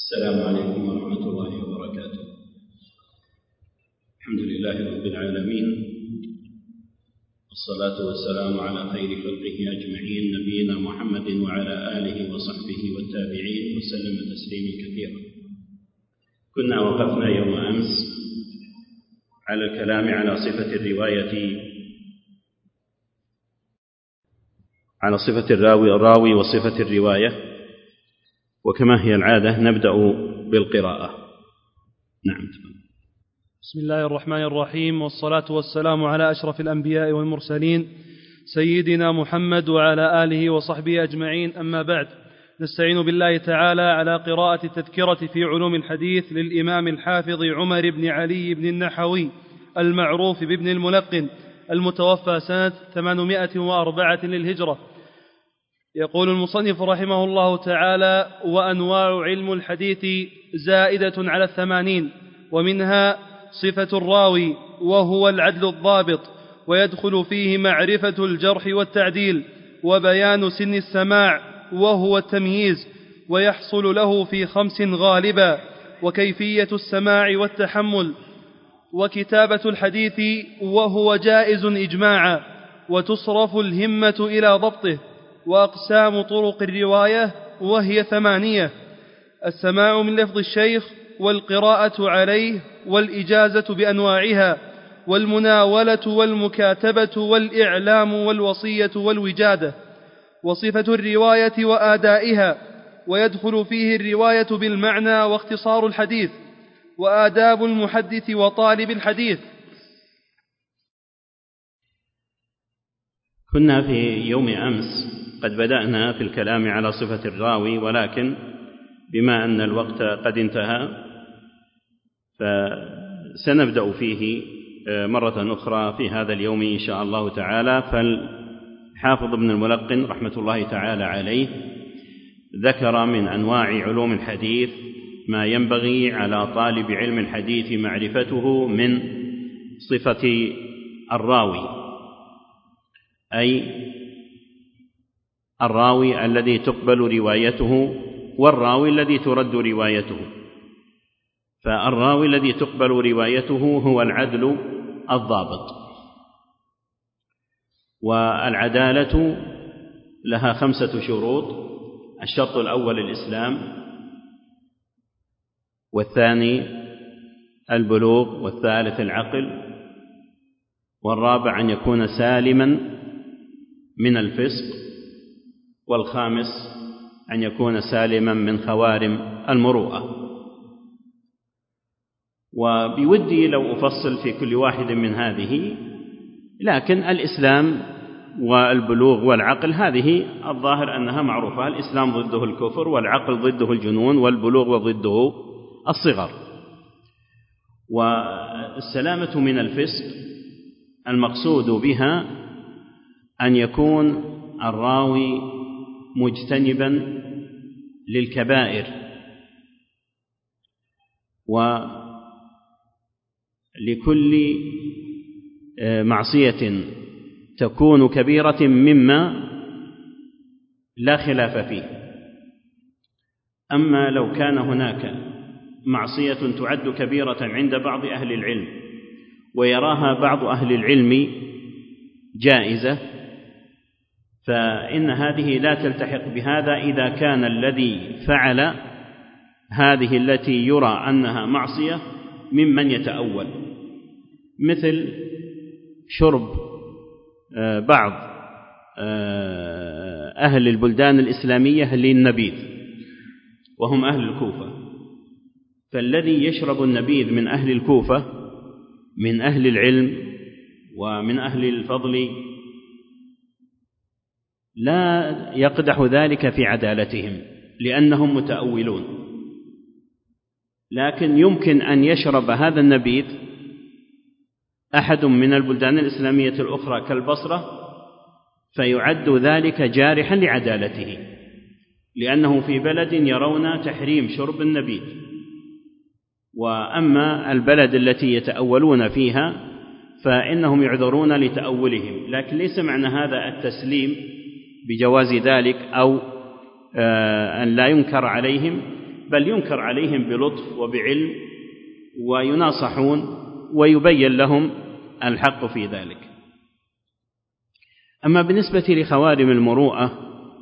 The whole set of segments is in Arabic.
السلام عليكم ورحمة الله وبركاته. الحمد لله رب العالمين، والصلاة والسلام على خير خلقه أجمعين، نبينا محمد وعلى آله وصحبه والتابعين وسلم تسليما كثيرا. كنا وقفنا يوم أمس على الكلام على صفة الرواية، على صفة الراوي وصفة الرواية، وكما هي العادة نبدأ بالقراءة. نعم. بسم الله الرحمن الرحيم، والصلاة والسلام على أشرف الأنبياء والمرسلين سيدنا محمد وعلى آله وصحبه أجمعين، أما بعد. نستعين بالله تعالى على قراءة التذكرة في علوم الحديث للإمام الحافظ عمر بن علي بن النحوي المعروف بابن الملقن، المتوفى سنة 804 للهجرة. يقول المصنف رحمه الله تعالى: وأنواع علم الحديث زائدة على 80، ومنها صفة الراوي وهو العدل الضابط، ويدخل فيه معرفة الجرح والتعديل، وبيان سن السماع وهو التمييز، ويحصل له في 5 غالبا: وكيفية السماع والتحمل، وكتابة الحديث وهو جائز إجماعا، وتصرف الهمة إلى ضبطه، وأقسام طرق الرواية وهي 8: السماع من لفظ الشيخ، والقراءة عليه، والإجازة بأنواعها، والمناولة والمكاتبة، والإعلام، والوصية، والوجادة، وصفة الرواية وآدائها، ويدخل فيه الرواية بالمعنى واختصار الحديث، وآداب المحدث وطالب الحديث. كنا في يوم أمس قد بدأنا في الكلام على صفة الراوي، ولكن بما أن الوقت قد انتهى فسنبدأ فيه مرة أخرى في هذا اليوم إن شاء الله تعالى. فالحافظ ابن الملقن رحمة الله تعالى عليه ذكر من أنواع علوم الحديث ما ينبغي على طالب علم الحديث معرفته من صفة الراوي، أي الراوي الذي تقبل روايته والراوي الذي ترد روايته. فالراوي الذي تقبل روايته هو العدل الضابط، والعدالة لها 5 شروط: الشرط الأول الإسلام، والثاني البلوغ، والثالث العقل، والرابع أن يكون سالما من الفسق، والخامس أن يكون سالما من خوارم المروءة. وبودي لو أفصل في كل واحد من هذه، لكن الإسلام والبلوغ والعقل هذه الظاهر أنها معروفة. الإسلام ضده الكفر، والعقل ضده الجنون، والبلوغ ضده الصغر. والسلامة من الفسق المقصود بها أن يكون الراوي مجتنبا للكبائر، ولكل معصية تكون كبيرة مما لا خلاف فيه. أما لو كان هناك معصية تعد كبيرة عند بعض أهل العلم ويراها بعض أهل العلم جائزة، فإن هذه لا تلتحق بهذا إذا كان الذي فعل هذه التي يرى أنها معصية ممن يتأول، مثل شرب بعض أهل البلدان الإسلامية للنبيذ وهم أهل الكوفة. فالذي يشرب النبيذ من أهل الكوفة من أهل العلم ومن أهل الفضل لا يقدح ذلك في عدالتهم لأنهم متأولون، لكن يمكن أن يشرب هذا النبيذ أحد من البلدان الإسلامية الأخرى كالبصرة فيعد ذلك جارحا لعدالته، لأنه في بلد يرون تحريم شرب النبيذ. وأما البلد التي يتأولون فيها فإنهم يعذرون لتأولهم، لكن ليس معنى هذا التسليم بجواز ذلك أو أن لا ينكر عليهم، بل ينكر عليهم بلطف وبعلم ويناصحون ويبين لهم الحق في ذلك. أما بالنسبة لخوارم المروءة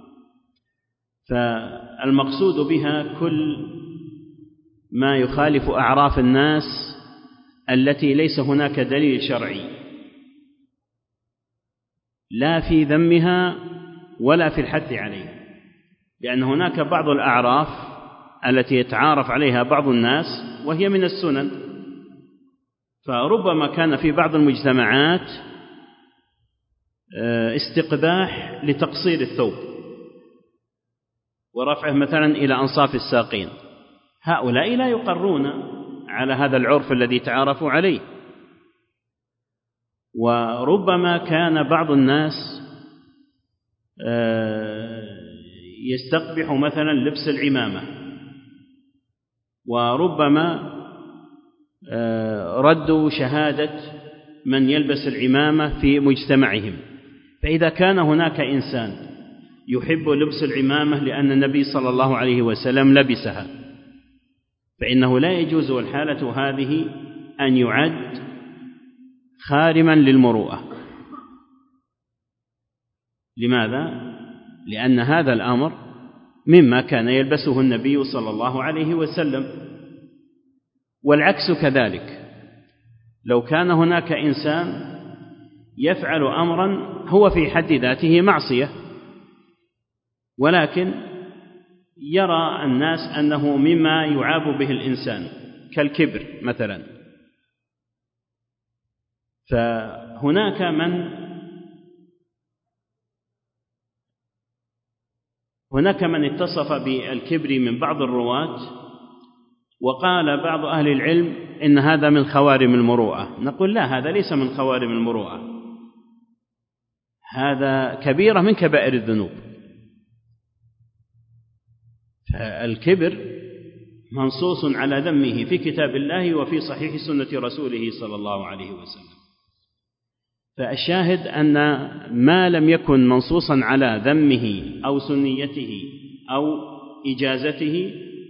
فالمقصود بها كل ما يخالف أعراف الناس التي ليس هناك دليل شرعي لا في ذمها ولا في الحث عليها، لأن هناك بعض الأعراف التي يتعارف عليها بعض الناس وهي من السنن، فربما كان في بعض المجتمعات استقباح لتقصير الثوب ورفعه مثلا إلى أنصاف الساقين، هؤلاء لا يقرون على هذا العرف الذي تعارفوا عليه. وربما كان بعض الناس يستقبح مثلا لبس العمامة، وربما ردوا شهادة من يلبس العمامة في مجتمعهم. فإذا كان هناك إنسان يحب لبس العمامة لأن النبي صلى الله عليه وسلم لبسها، فإنه لا يجوز الحالة هذه أن يعد خارما للمروءة. لماذا؟ لأن هذا الأمر مما كان يلبسه النبي صلى الله عليه وسلم. والعكس كذلك، لو كان هناك إنسان يفعل أمرا هو في حد ذاته معصية، ولكن يرى الناس أنه مما يعاب به الإنسان كالكبر مثلا، فهناك من اتصف بالكبر من بعض الرواة، وقال بعض أهل العلم إن هذا من خوارم المروءة. نقول لا، هذا ليس من خوارم المروءة، هذا كبيرة من كبائر الذنوب. الكبر منصوص على ذمه في كتاب الله وفي صحيح سنة رسوله صلى الله عليه وسلم. فالشاهد أن ما لم يكن منصوصا على ذمه أو سنيته أو إجازته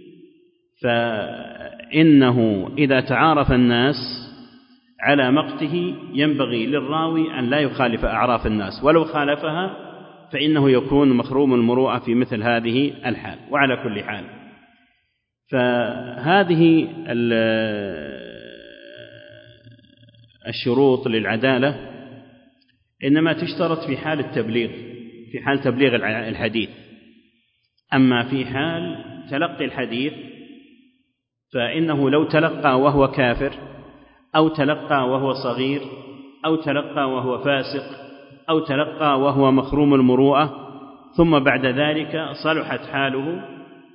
فإنه إذا تعارف الناس على مقته ينبغي للراوي أن لا يخالف أعراف الناس، ولو خالفها فإنه يكون مخروم المروءة في مثل هذه الحال. وعلى كل حال فهذه الشروط للعدالة إنما تشترط في حال التبليغ، في حال تبليغ الحديث. أما في حال تلقي الحديث فإنه لو تلقى وهو كافر أو تلقى وهو صغير أو تلقى وهو فاسق أو تلقى وهو مخروم المروءة ثم بعد ذلك صلحت حاله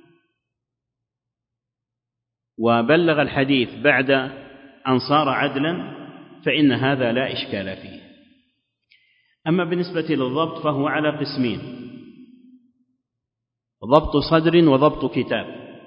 وبلغ الحديث بعد أن صار عدلا فإن هذا لا إشكال فيه. أما بالنسبة للضبط فهو على قسمين: ضبط صدر وضبط كتاب.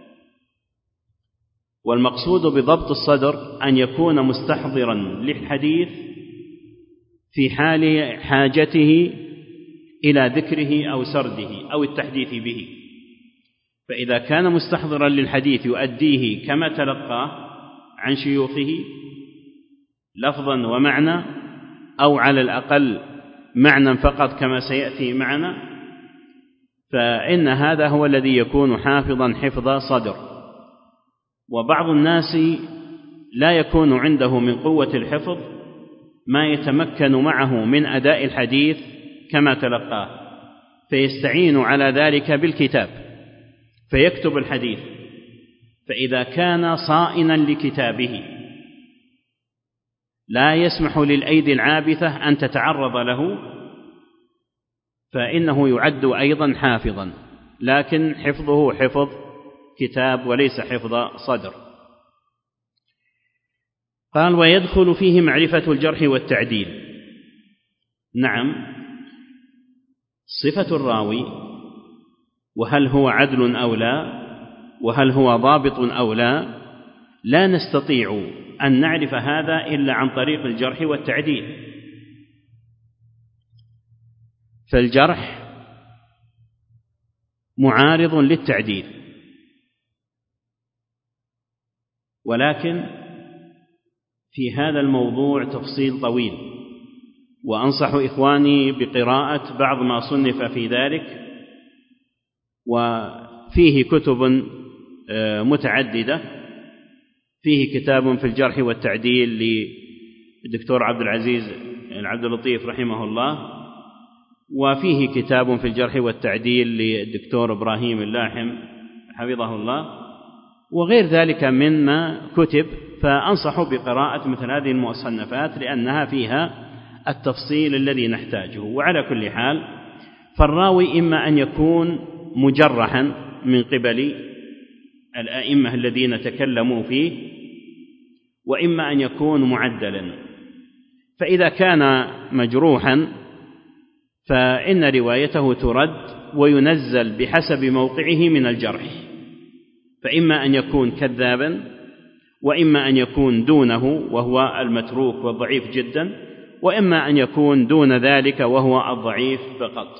والمقصود بضبط الصدر أن يكون مستحضرا للحديث في حال حاجته إلى ذكره أو سرده أو التحديث به، فإذا كان مستحضرا للحديث يؤديه كما تلقاه عن شيوخه لفظا ومعنى، أو على الأقل معنى فقط كما سيأتي معنا، فإن هذا هو الذي يكون حافظا حفظ صدر. وبعض الناس لا يكون عنده من قوة الحفظ ما يتمكن معه من أداء الحديث كما تلقاه، فيستعين على ذلك بالكتاب فيكتب الحديث. فإذا كان صائنا لكتابه لا يسمح للأيدي العابثة أن تتعرض له فإنه يعد أيضا حافظا، لكن حفظه حفظ كتاب وليس حفظ صدر. قال: ويدخل فيه معرفة الجرح والتعديل. نعم، صفة الراوي وهل هو عدل أو لا، وهل هو ضابط أو لا، لا نستطيع أن نعرف هذا إلا عن طريق الجرح والتعديل. فالجرح معارض للتعديل، ولكن في هذا الموضوع تفصيل طويل، وأنصح إخواني بقراءة بعض ما صنف في ذلك، وفيه كتب متعددة. فيه كتاب في الجرح والتعديل للدكتور عبد العزيز عبد اللطيف رحمه الله، وفيه كتاب في الجرح والتعديل للدكتور إبراهيم اللاحم حفظه الله، وغير ذلك مما كتب. فأنصح بقراءة مثل هذه المصنفات لأنها فيها التفصيل الذي نحتاجه. وعلى كل حال فالراوي إما أن يكون مجرحا من قبل الأئمة الذين تكلموا فيه، وإما أن يكون معدلا. فإذا كان مجروحا فإن روايته ترد وينزل بحسب موقعه من الجرح، فإما أن يكون كذابا، وإما أن يكون دونه وهو المتروك والضعيف جدا، وإما أن يكون دون ذلك وهو الضعيف فقط.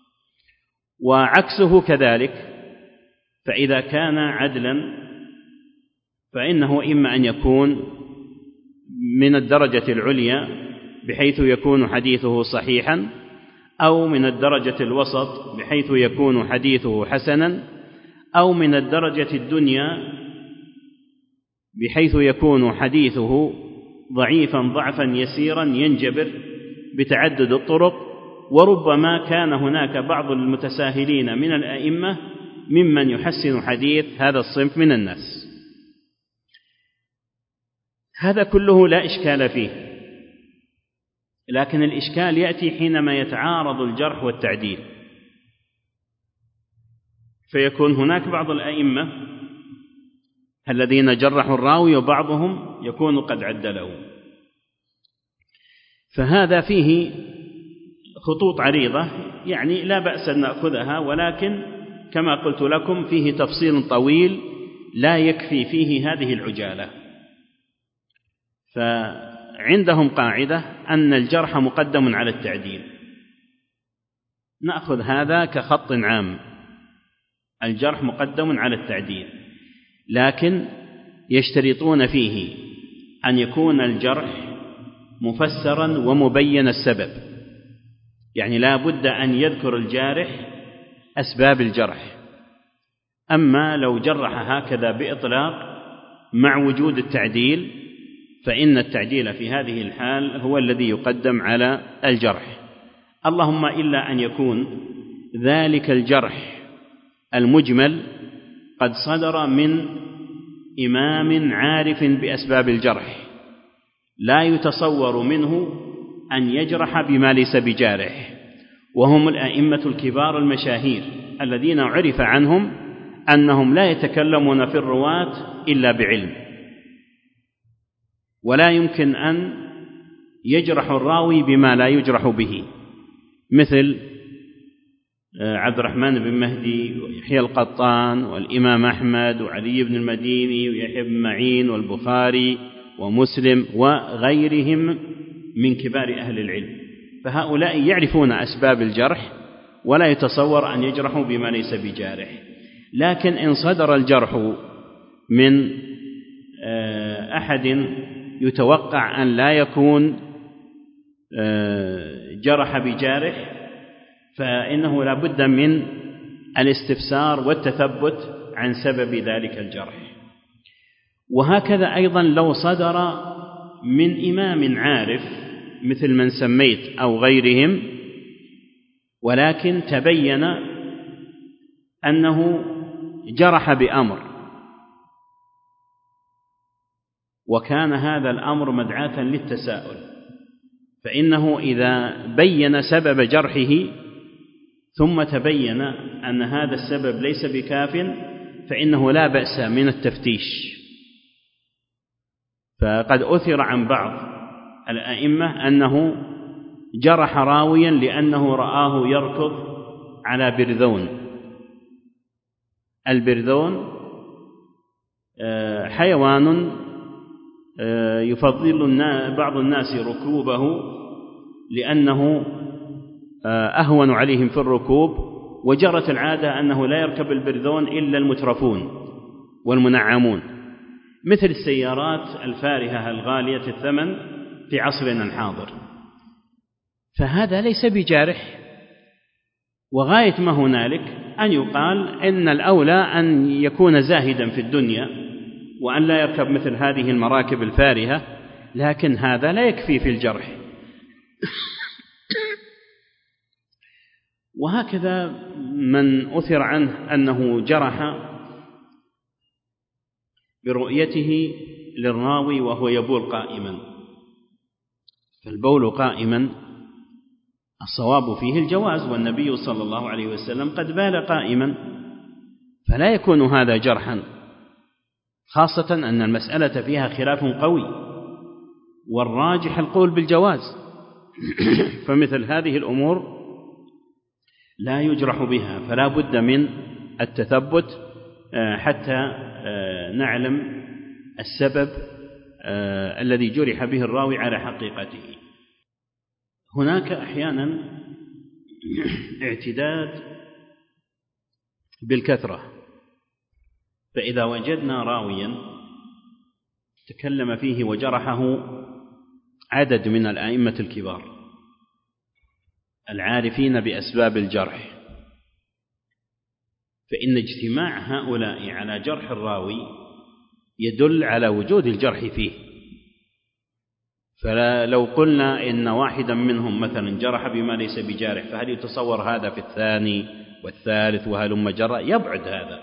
وعكسه كذلك، فإذا كان عدلا فإنه إما أن يكون من الدرجة العليا بحيث يكون حديثه صحيحا، أو من الدرجة الوسط بحيث يكون حديثه حسنا، أو من الدرجة الدنيا بحيث يكون حديثه ضعيفا ضعفا يسيرا ينجبر بتعدد الطرق. وربما كان هناك بعض المتساهلين من الأئمة ممن يحسن حديث هذا الصنف من الناس. هذا كله لا إشكال فيه، لكن الإشكال يأتي حينما يتعارض الجرح والتعديل، فيكون هناك بعض الأئمة الذين جرحوا الراوي وبعضهم يكون قد عدله. فهذا فيه خطوط عريضة، يعني لا بأس أن نأخذها، ولكن كما قلت لكم فيه تفصيل طويل لا يكفي فيه هذه العجالة. فعندهم قاعدة أن الجرح مقدم على التعديل، نأخذ هذا كخط عام، الجرح مقدم على التعديل، لكن يشترطون فيه أن يكون الجرح مفسرا ومبين السبب، يعني لا بد أن يذكر الجارح أسباب الجرح. أما لو جرح هكذا بإطلاق مع وجود التعديل فإن التعديل في هذه الحال هو الذي يقدم على الجرح، اللهم إلا أن يكون ذلك الجرح المجمل قد صدر من إمام عارف بأسباب الجرح، لا يتصور منه أن يجرح بما ليس بجارح، وهم الأئمة الكبار المشاهير الذين عرف عنهم أنهم لا يتكلمون في الرواة إلا بعلم، ولا يمكن أن يجرح الراوي بما لا يجرح به، مثل عبد الرحمن بن مهدي ويحيى القطان والإمام أحمد وعلي بن المديني ويحيى بن معين والبخاري ومسلم وغيرهم من كبار أهل العلم. فهؤلاء يعرفون أسباب الجرح ولا يتصور أن يجرحوا بما ليس بجارح. لكن إن صدر الجرح من أحد يتوقع أن لا يكون جرح بجارح فإنه لا بد من الاستفسار والتثبت عن سبب ذلك الجرح. وهكذا أيضا لو صدر من إمام عارف مثل من سميت أو غيرهم، ولكن تبين أنه جرح بأمر وكان هذا الأمر مدعاة للتساؤل، فإنه إذا بين سبب جرحه ثم تبين أن هذا السبب ليس بكاف فإنه لا بأس من التفتيش. فقد أثر عن بعض الأئمة أنه جرح راويا لأنه رآه يركض على برذون. البرذون حيوان يفضل بعض الناس ركوبه لأنه أهون عليهم في الركوب، وجرت العادة أنه لا يركب البرذون إلا المترفون والمنعمون، مثل السيارات الفارهة الغالية الثمن في عصرنا الحاضر، فهذا ليس بجارح. وغاية ما هنالك أن يقال إن الأولى أن يكون زاهدا في الدنيا وأن لا يركب مثل هذه المراكب الفارهة، لكن هذا لا يكفي في الجرح. وهكذا من أثر عنه أنه جرح برؤيته للراوي وهو يبول قائما، فالبول قائما الصواب فيه الجواز، والنبي صلى الله عليه وسلم قد بال قائما، فلا يكون هذا جرحا، خاصة أن المسألة فيها خلاف قوي، والراجح القول بالجواز. فمثل هذه الأمور لا يجرح بها، فلا بد من التثبت حتى نعلم السبب الذي جرح به الراوي على حقيقته. هناك أحيانا اعتداد بالكثرة، فإذا وجدنا راويا تكلم فيه وجرحه عدد من الأئمة الكبار العارفين بأسباب الجرح، فإن اجتماع هؤلاء على جرح الراوي يدل على وجود الجرح فيه. فلو قلنا إن واحدا منهم مثلا جرح بما ليس بجارح، فهل يتصور هذا في الثاني والثالث وهلم جرى؟ يبعد هذا.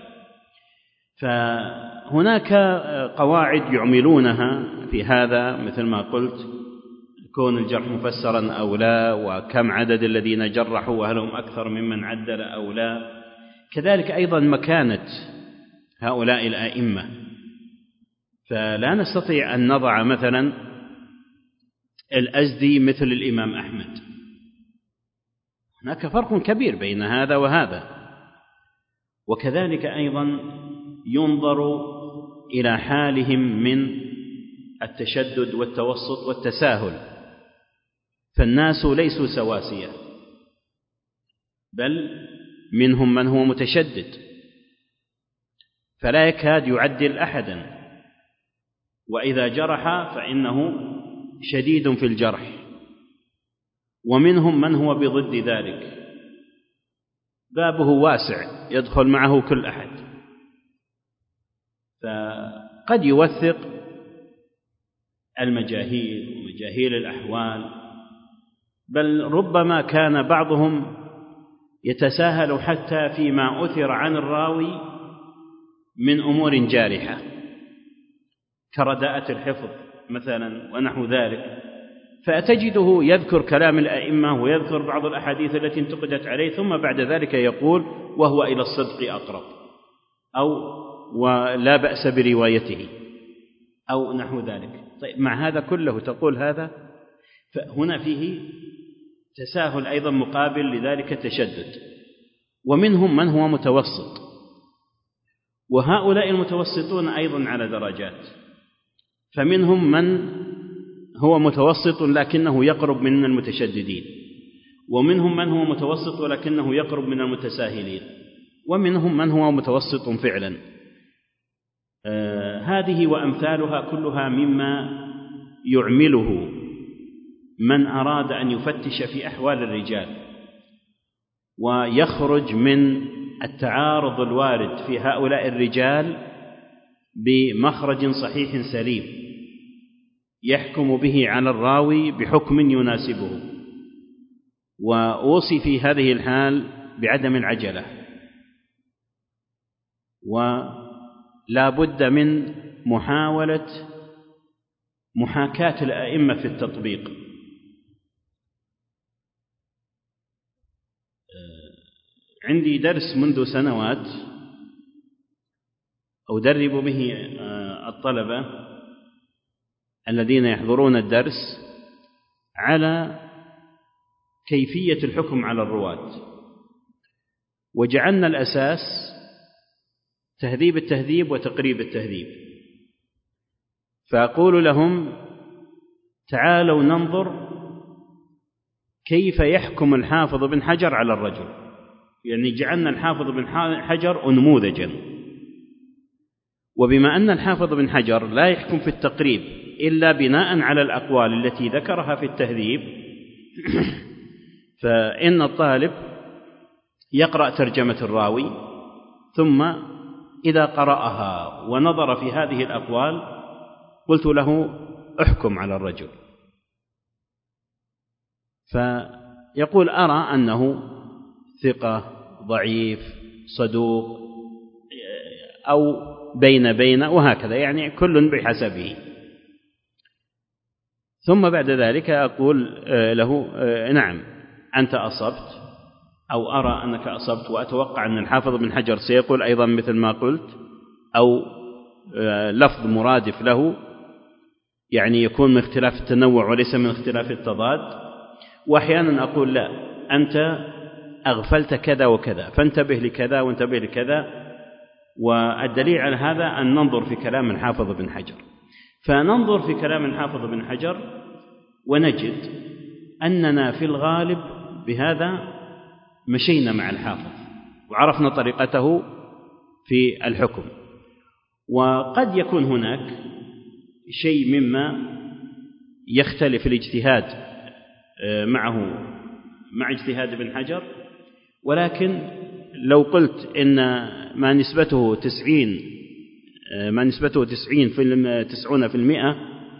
فهناك قواعد يعملونها في هذا، مثل ما قلت كون الجرح مفسرا أو لا، وكم عدد الذين جرحوا وهل هم أكثر ممن عدل أو لا، كذلك أيضا مكانة هؤلاء الأئمة. فلا نستطيع أن نضع مثلا الأزدي مثل الإمام أحمد، هناك فرق كبير بين هذا وهذا. وكذلك أيضا ينظر إلى حالهم من التشدد والتوسط والتساهل، فالناس ليسوا سواسية، بل منهم من هو متشدد فلا يكاد يعدل أحدا، وإذا جرح فإنه شديد في الجرح، ومنهم من هو بضد ذلك، بابه واسع يدخل معه كل أحد، فقد يوثق المجاهيل ومجاهيل الأحوال، بل ربما كان بعضهم يتساهل حتى فيما أثر عن الراوي من أمور جارحة كرداءة الحفظ مثلا ونحو ذلك، فتجده يذكر كلام الأئمة ويذكر بعض الأحاديث التي انتقدت عليه، ثم بعد ذلك يقول وهو إلى الصدق أقرب، أو ولا بأس بروايته أو نحو ذلك. طيب مع هذا كله تقول هذا؟ فهنا فيه تساهل أيضا مقابل لذلك تشدد. ومنهم من هو متوسط، وهؤلاء المتوسطون أيضا على درجات، فمنهم من هو متوسط لكنه يقرب من المتشددين، ومنهم من هو متوسط ولكنه يقرب من المتساهلين، ومنهم من هو متوسط فعلا. هذه وأمثالها كلها مما يعمله من أراد أن يفتش في أحوال الرجال ويخرج من التعارض الوارد في هؤلاء الرجال بمخرج صحيح سليم يحكم به على الراوي بحكم يناسبه. وأوصي في هذه الحال بعدم العجلة، ولا بد من محاولة محاكاة الأئمة في التطبيق. عندي درس منذ سنوات أدرب به الطلبة الذين يحضرون الدرس على كيفية الحكم على الرواة، وجعلنا الأساس تهذيب التهذيب وتقريب التهذيب. فأقول لهم تعالوا ننظر كيف يحكم الحافظ بن حجر على الرجل، يعني جعلنا الحافظ بن حجر نموذجا، وبما أن الحافظ بن حجر لا يحكم في التقريب إلا بناء على الأقوال التي ذكرها في التهذيب، فإن الطالب يقرأ ترجمة الراوي، ثم إذا قرأها ونظر في هذه الأقوال قلت له احكم على الرجل، فيقول أرى أنه ثقة، ضعيف، صدوق، أو بين وهكذا، يعني كل بحسبه. ثم بعد ذلك أقول له نعم أنت أصبت، أو أرى أنك أصبت، وأتوقع أن الحافظ بن حجر سيقول أيضا مثل ما قلت، أو لفظ مرادف له، يعني يكون من اختلاف التنوع وليس من اختلاف التضاد. وأحيانا أقول لا، أنت أغفلت كذا وكذا، فانتبه لكذا وانتبه لكذا. والدليل على هذا أن ننظر في كلام الحافظ بن حجر، فننظر في كلام الحافظ بن حجر ونجد أننا في الغالب بهذا مشينا مع الحافظ وعرفنا طريقته في الحكم. وقد يكون هناك شيء مما يختلف الاجتهاد معه مع اجتهاد ابن حجر، ولكن لو قلت إن ما نسبته 90%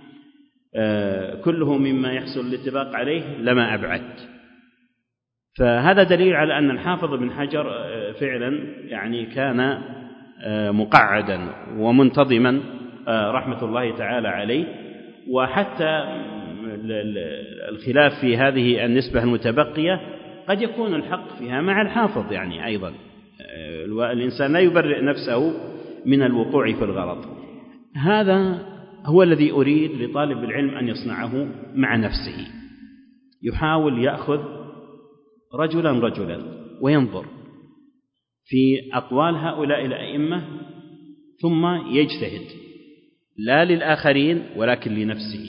كله مما يحصل الاتفاق عليه لما أبعدت. فهذا دليل على أن الحافظ بن حجر فعلا يعني كان مقعدا ومنتظما رحمة الله تعالى عليه. وحتى الخلاف في هذه النسبة المتبقية قد يكون الحق فيها مع الحافظ يعني أيضا، الإنسان لا يبرئ نفسه من الوقوع في الغلط. هذا هو الذي أريد لطالب العلم أن يصنعه مع نفسه، يحاول يأخذ رجلا وينظر في أقوال هؤلاء الأئمة ثم يجتهد، لا للآخرين ولكن لنفسه،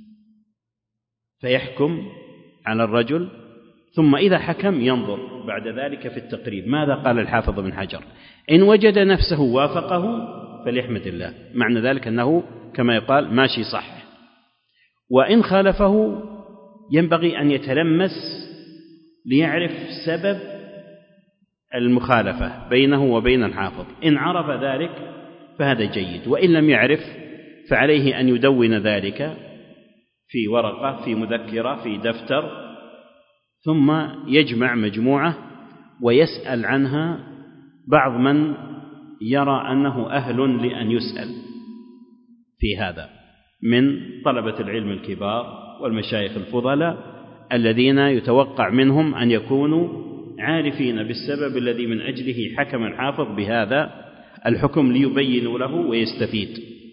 فيحكم على الرجل، ثم إذا حكم ينظر بعد ذلك في التقريب ماذا قال الحافظ بن حجر. إن وجد نفسه وافقه فليحمد الله، معنى ذلك أنه كما يقال ماشي صح. وإن خالفه ينبغي أن يتلمس ليعرف سبب المخالفة بينه وبين الحافظ. إن عرف ذلك فهذا جيد، وإن لم يعرف فعليه أن يدون ذلك في ورقة، في مذكرة، في دفتر، ثم يجمع مجموعة ويسأل عنها بعض من يرى أنه أهل لأن يسأل في هذا من طلبة العلم الكبار والمشايخ الفضلاء الذين يتوقع منهم أن يكونوا عارفين بالسبب الذي من أجله حكم الحافظ بهذا الحكم ليبينوا له ويستفيد.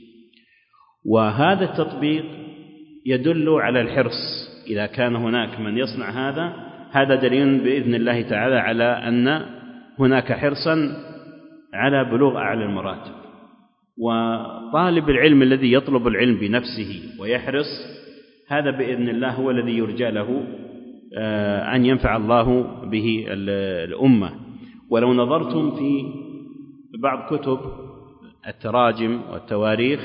وهذا التطبيق يدل على الحرص، إذا كان هناك من يصنع هذا دليل بإذن الله تعالى على أن هناك حرصا على بلوغ أعلى المراتب. وطالب العلم الذي يطلب العلم بنفسه ويحرص، هذا بإذن الله هو الذي يرجى له أن ينفع الله به الأمة. ولو نظرتم في بعض كتب التراجم والتواريخ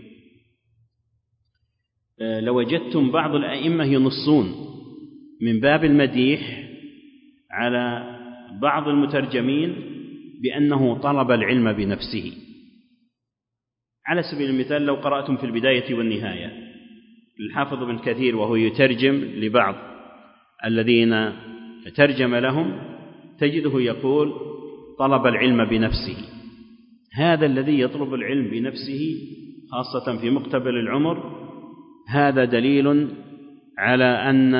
لوجدتم بعض الأئمة ينصون من باب المديح على بعض المترجمين بأنه طلب العلم بنفسه. على سبيل المثال لو قرأتم في البداية والنهاية الحافظ بن كثير وهو يترجم لبعض الذين ترجم لهم تجده يقول طلب العلم بنفسه. هذا الذي يطلب العلم بنفسه خاصة في مقتبل العمر هذا دليل على أن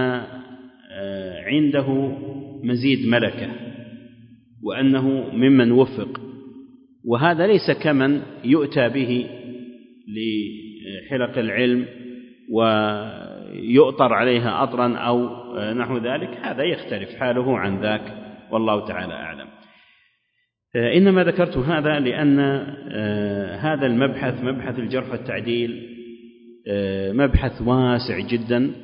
عنده مزيد ملكة وأنه ممن وفق. وهذا ليس كمن يؤتى به لحلق العلم ويؤطر عليها أطرا أو نحو ذلك، هذا يختلف حاله عن ذاك والله تعالى أعلم. إنما ذكرت هذا لأن هذا المبحث مبحث الجرح والتعديل مبحث واسع جدا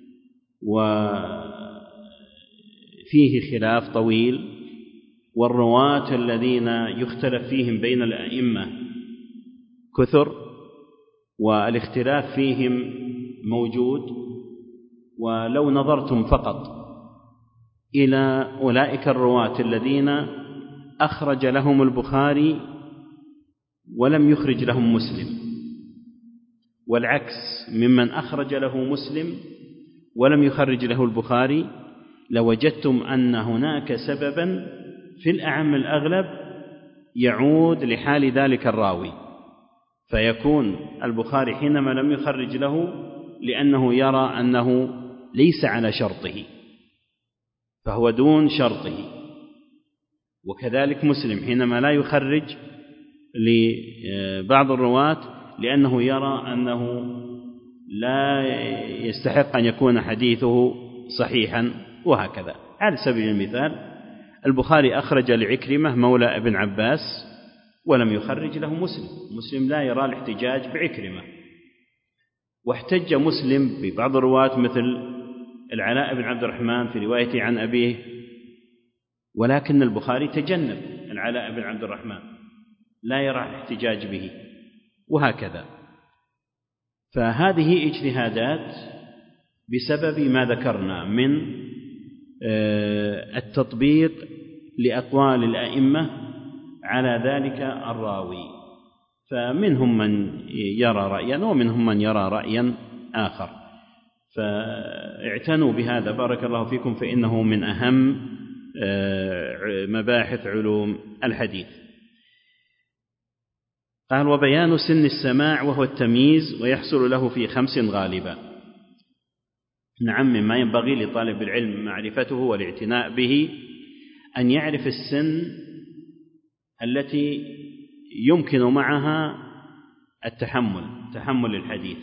وفيه خلاف طويل، والرواة الذين يختلف فيهم بين الأئمة كثر والاختلاف فيهم موجود. ولو نظرتم فقط إلى أولئك الرواة الذين أخرج لهم البخاري ولم يخرج لهم مسلم، والعكس ممن أخرج له مسلم ولم يخرج له البخاري، لوجدتم أن هناك سببا في الأعم الأغلب يعود لحال ذلك الراوي، فيكون البخاري حينما لم يخرج له لأنه يرى أنه ليس على شرطه فهو دون شرطه، وكذلك مسلم حينما لا يخرج لبعض الرواة لأنه يرى أنه لا يستحق أن يكون حديثه صحيحا، وهكذا. على سبيل المثال البخاري أخرج لعكرمة مولى ابن عباس ولم يخرج له مسلم لا يرى الاحتجاج بعكرمة، واحتج مسلم ببعض الرواة مثل العلاء بن عبد الرحمن في روايته عن أبيه، ولكن البخاري تجنب العلاء بن عبد الرحمن لا يرى الاحتجاج به، وهكذا. فهذه اجتهادات بسبب ما ذكرنا من التطبيق لأقوال الأئمة على ذلك الراوي، فمنهم من يرى رأيا ومنهم من يرى رأيا آخر، فاعتنوا بهذا بارك الله فيكم، فإنه من أهم مباحث علوم الحديث. قال: وبيان سن السماع وهو التمييز، ويحصل له في 5 غالبا. نعم، مما ينبغي لطالب العلم معرفته والاعتناء به أن يعرف السن التي يمكن معها تحمل الحديث،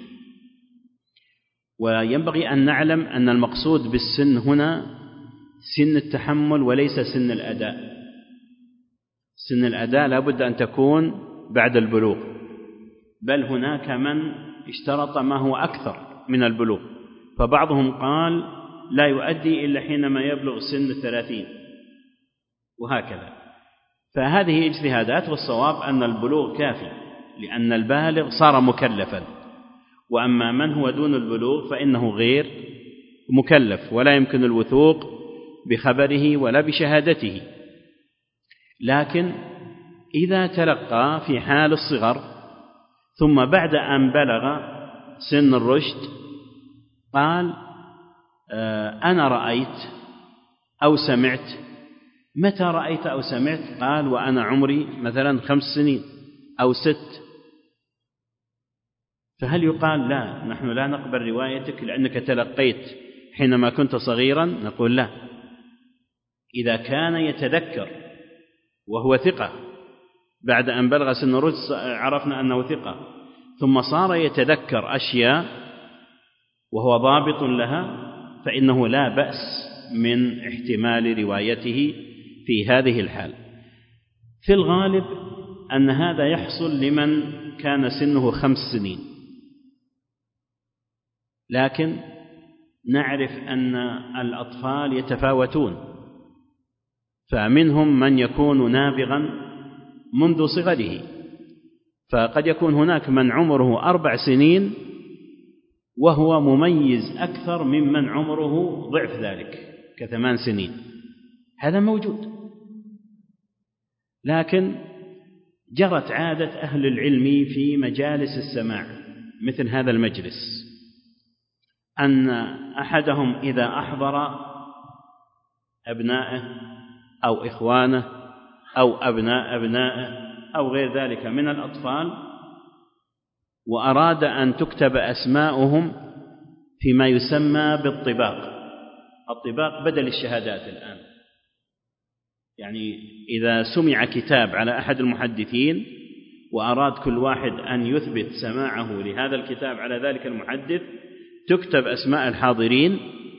وينبغي أن نعلم أن المقصود بالسن هنا سن التحمل وليس سن الأداء. سن الأداء لا بد أن تكون بعد البلوغ، بل هناك من اشترط ما هو أكثر من البلوغ، فبعضهم قال لا يؤدي إلا حينما يبلغ سن 30، وهكذا. فهذه اجتهادات، والصواب أن البلوغ كافي، لأن البالغ صار مكلفا، وأما من هو دون البلوغ فإنه غير مكلف ولا يمكن الوثوق بخبره ولا بشهادته. لكن إذا تلقى في حال الصغر ثم بعد أن بلغ سن الرشد قال أنا رأيت أو سمعت. متى رأيت أو سمعت؟ قال وأنا عمري مثلا 5 سنين أو 6. فهل يقال لا، نحن لا نقبل روايتك لأنك تلقيت حينما كنت صغيرا؟ نقول لا. إذا كان يتذكر وهو ثقة بعد أن بلغ سن الرشد عرفنا أنه ثقة، ثم صار يتذكر أشياء وهو ضابط لها، فإنه لا بأس من احتمال روايته في هذه الحال. في الغالب أن هذا يحصل لمن كان سنه 5 سنين، لكن نعرف أن الأطفال يتفاوتون، فمنهم من يكون نابغا منذ صغره، فقد يكون هناك من عمره 4 سنين وهو مميز أكثر ممن عمره ضعف ذلك ك8 سنين، هذا موجود. لكن جرت عادة أهل العلم في مجالس السماع مثل هذا المجلس أن أحدهم إذا أحضر أبنائه أو إخوانه أو أبناء أبنائه أو غير ذلك من الأطفال وأراد أن تكتب أسماؤهم فيما يسمى بالطباق. الطباق بدل الشهادات الآن، يعني إذا سمع كتاب على أحد المحدثين وأراد كل واحد أن يثبت سماعه لهذا الكتاب على ذلك المحدث، تكتب أسماء الحاضرين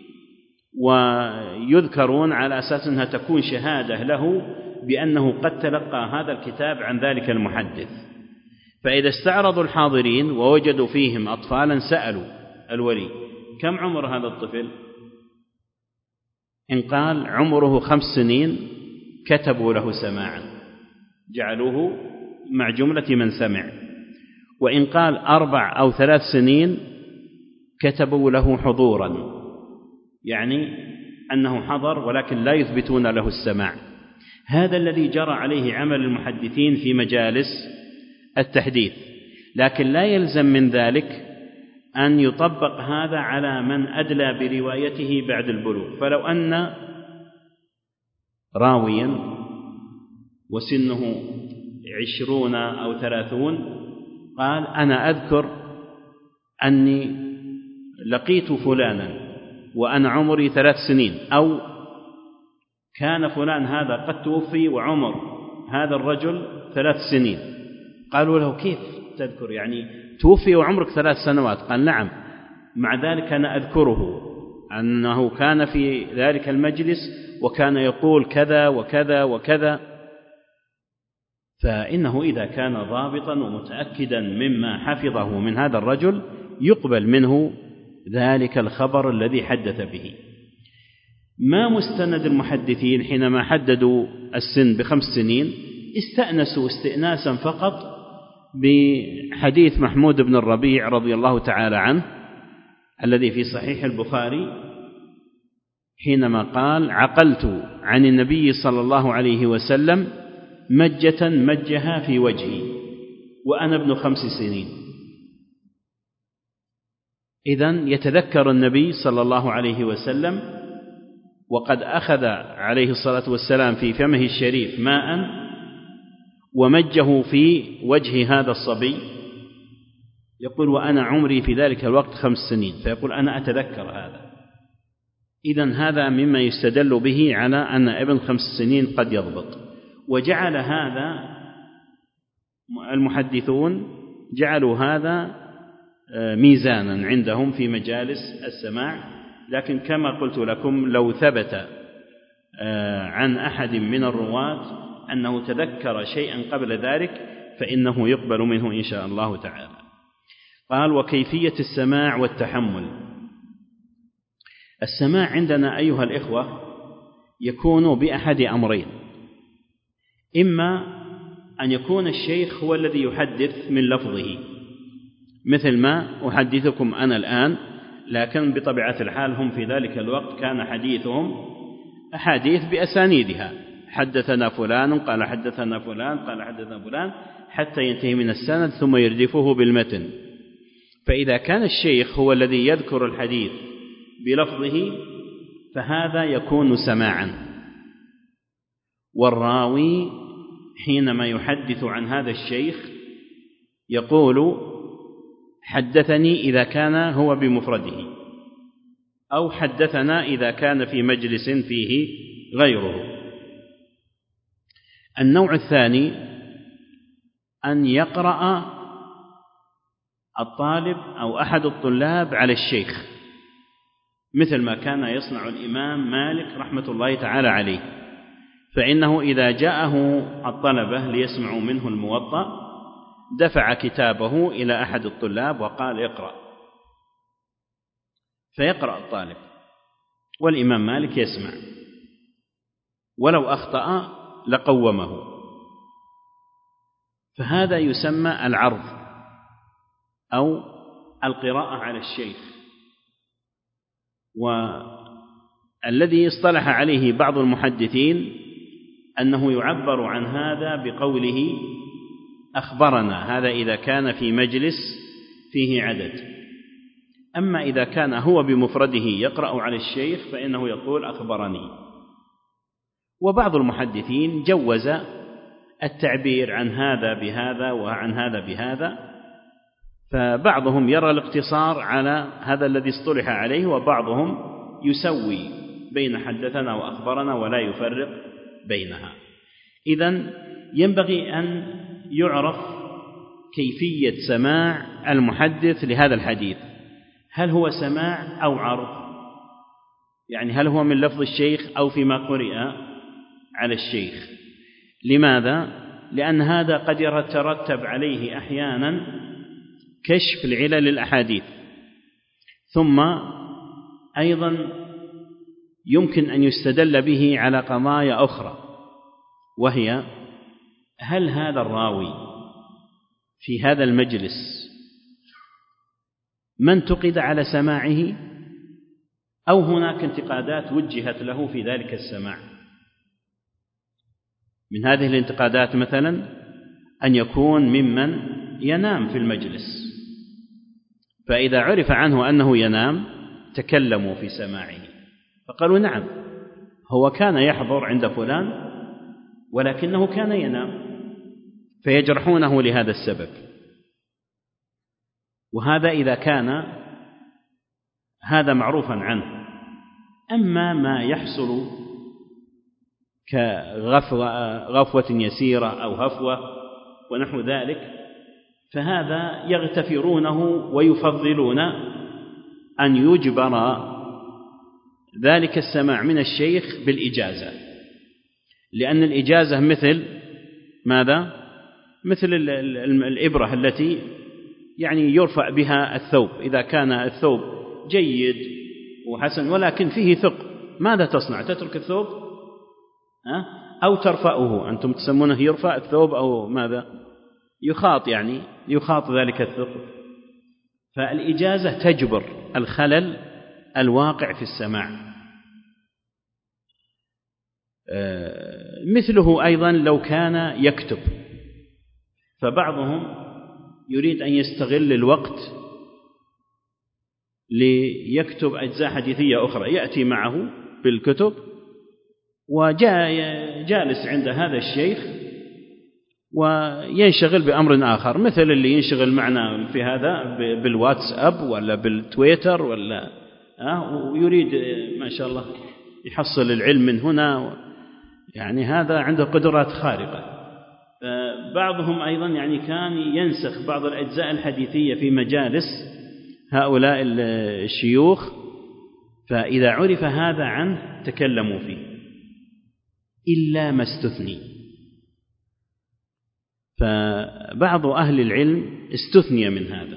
ويذكرون على أساس أنها تكون شهادة له بأنه قد تلقى هذا الكتاب عن ذلك المحدث. فإذا استعرضوا الحاضرين ووجدوا فيهم أطفالا سألوا الولي كم عمر هذا الطفل؟ إن قال عمره 5 سنين كتبوا له سماعا، جعلوه مع جملة من سمع. وإن قال 4 أو 3 سنين كتبوا له حضورا، يعني أنه حضر ولكن لا يثبتون له السماع. هذا الذي جرى عليه عمل المحدثين في مجالس التحديث، لكن لا يلزم من ذلك أن يطبق هذا على من أدلى بروايته بعد البلوغ. فلو أن راويا وسنه 20 أو 30 قال أنا أذكر أني لقيت فلانا وأنا عمري 3 سنين، أو كان فلان هذا قد توفي وعمر هذا الرجل 3 سنين، قالوا له كيف تذكر يعني توفي وعمرك 3 سنوات؟ قال نعم، مع ذلك أنا أذكره أنه كان في ذلك المجلس وكان يقول كذا وكذا وكذا. فإنه إذا كان ضابطا ومتأكدا مما حفظه من هذا الرجل يقبل منه ذلك الخبر الذي حدث به. ما مستند المحدثين حينما حددوا السن ب5 سنين؟ استأنسوا استئناسا فقط بحديث محمود بن الربيع رضي الله تعالى عنه الذي في صحيح البخاري، حينما قال عقلت عن النبي صلى الله عليه وسلم مجة مجها في وجهي وأنا ابن 5 سنين. إذن يتذكر النبي صلى الله عليه وسلم وقد أخذ عليه الصلاة والسلام في فمه الشريف ماء ومجه في وجه هذا الصبي، يقول وأنا عمري في ذلك الوقت 5 سنين، فيقول أنا أتذكر هذا. إذن هذا مما يستدل به على أن ابن 5 سنين قد يضبط. وجعل هذا المحدثون جعلوا هذا ميزانا عندهم في مجالس السماع، لكن كما قلت لكم لو ثبت عن أحد من الرواة أنه تذكر شيئا قبل ذلك فإنه يقبل منه إن شاء الله تعالى. قال وكيفية السماع والتحمل. السماع عندنا أيها الإخوة يكون بأحد أمرين: إما أن يكون الشيخ هو الذي يحدث من لفظه مثل ما أحدثكم أنا الآن، لكن بطبيعة الحال هم في ذلك الوقت كان حديثهم أحاديث بأسانيدها، حدثنا فلان قال حدثنا فلان قال حدثنا فلان حتى ينتهي من السند ثم يردفه بالمتن. فإذا كان الشيخ هو الذي يذكر الحديث بلفظه فهذا يكون سماعا، والراوي حينما يحدث عن هذا الشيخ يقول حدثني إذا كان هو بمفرده، أو حدثنا إذا كان في مجلس فيه غيره. النوع الثاني أن يقرأ الطالب أو أحد الطلاب على الشيخ مثل ما كان يصنع الإمام مالك رحمة الله تعالى عليه، فإنه إذا جاءه الطلبة ليسمعوا منه الموطأ دفع كتابه إلى أحد الطلاب وقال اقرأ، فيقرأ الطالب والإمام مالك يسمع، ولو أخطأ لقومه. فهذا يسمى العرض أو القراءة على الشيخ. والذي اصطلح عليه بعض المحدثين أنه يعبر عن هذا بقوله أخبرنا، هذا إذا كان في مجلس فيه عدد. أما إذا كان هو بمفرده يقرأ على الشيخ فإنه يقول أخبرني. وبعض المحدثين جوز التعبير عن هذا بهذا وعن هذا بهذا، فبعضهم يرى الاقتصار على هذا الذي اصطلح عليه، وبعضهم يسوي بين حدثنا وأخبرنا ولا يفرق بينها. إذن ينبغي أن يعرف كيفية سماع المحدث لهذا الحديث، هل هو سماع أو عرض؟ يعني هل هو من لفظ الشيخ أو فيما قرئ على الشيخ؟ لماذا؟ لأن هذا قد يترتب عليه أحيانا كشف العلل الأحاديث، ثم أيضا يمكن أن يستدل به على قضايا أخرى، وهي هل هذا الراوي في هذا المجلس ما انتقد على سماعه أو هناك انتقادات وجهت له في ذلك السماع. من هذه الانتقادات مثلا أن يكون ممن ينام في المجلس، فإذا عرف عنه أنه ينام تكلموا في سماعه فقالوا نعم هو كان يحضر عند فلان ولكنه كان ينام، فيجرحونه لهذا السبب. وهذا إذا كان هذا معروفا عنه. أما ما يحصل كغفوة يسيرة أو هفوة ونحو ذلك فهذا يغتفرونه ويفضلون أن يجبر ذلك السماع من الشيخ بالإجازة، لأن الإجازة مثل ماذا؟ مثل الإبرة التي يعني يرفع بها الثوب، إذا كان الثوب جيد وحسن ولكن فيه ثقب ماذا تصنع؟ تترك الثوب أو ترفعه؟ أنتم تسمونه يرفع الثوب أو ماذا؟ يخاط، يعني يخاط ذلك الثقب. فالإجازة تجبر الخلل الواقع في السماع. مثله أيضا لو كان يكتب، فبعضهم يريد أن يستغل الوقت ليكتب أجزاء حديثية أخرى، يأتي معه بالكتب وجاء جالس عند هذا الشيخ وينشغل بأمر آخر، مثل اللي ينشغل معنا في هذا بالواتساب ولا بالتويتر ولا ويريد ما شاء الله يحصل العلم من هنا، يعني هذا عنده قدرات خارقة. بعضهم أيضا يعني كان ينسخ بعض الأجزاء الحديثية في مجالس هؤلاء الشيوخ، فإذا عرف هذا عنه تكلموا فيه إلا ما استثني. فبعض أهل العلم استثني من هذا.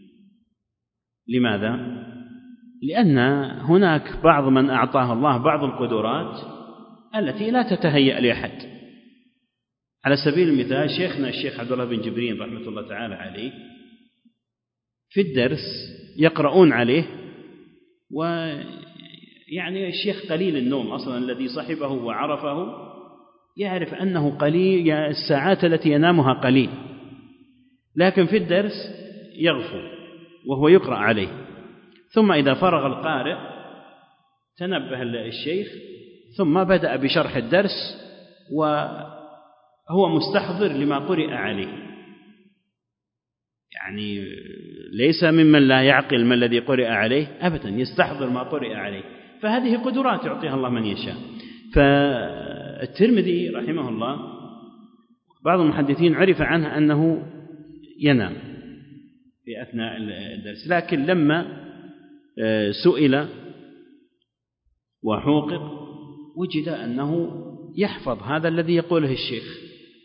لماذا؟ لأن هناك بعض من أعطاه الله بعض القدرات التي لا تتهيأ لأحد. على سبيل المثال شيخنا الشيخ عبد الله بن جبرين رحمة الله تعالى عليه في الدرس يقرؤون عليه، ويعني الشيخ قليل النوم أصلا، الذي صحبه وعرفه يعرف أنه قليل الساعات التي ينامها قليل، لكن في الدرس يغفو وهو يقرأ عليه. ثم إذا فرغ القارئ تنبه الشيخ ثم بدأ بشرح الدرس وهو مستحضر لما قرئ عليه، يعني ليس ممن لا يعقل ما الذي قرئ عليه أبدا، يستحضر ما قرئ عليه. فهذه قدرات يعطيها الله من يشاء. فالترمذي رحمه الله بعض المحدثين عرف عنه أنه ينام في أثناء الدرس، لكن لما سئل وحوقق وجد أنه يحفظ هذا الذي يقوله الشيخ.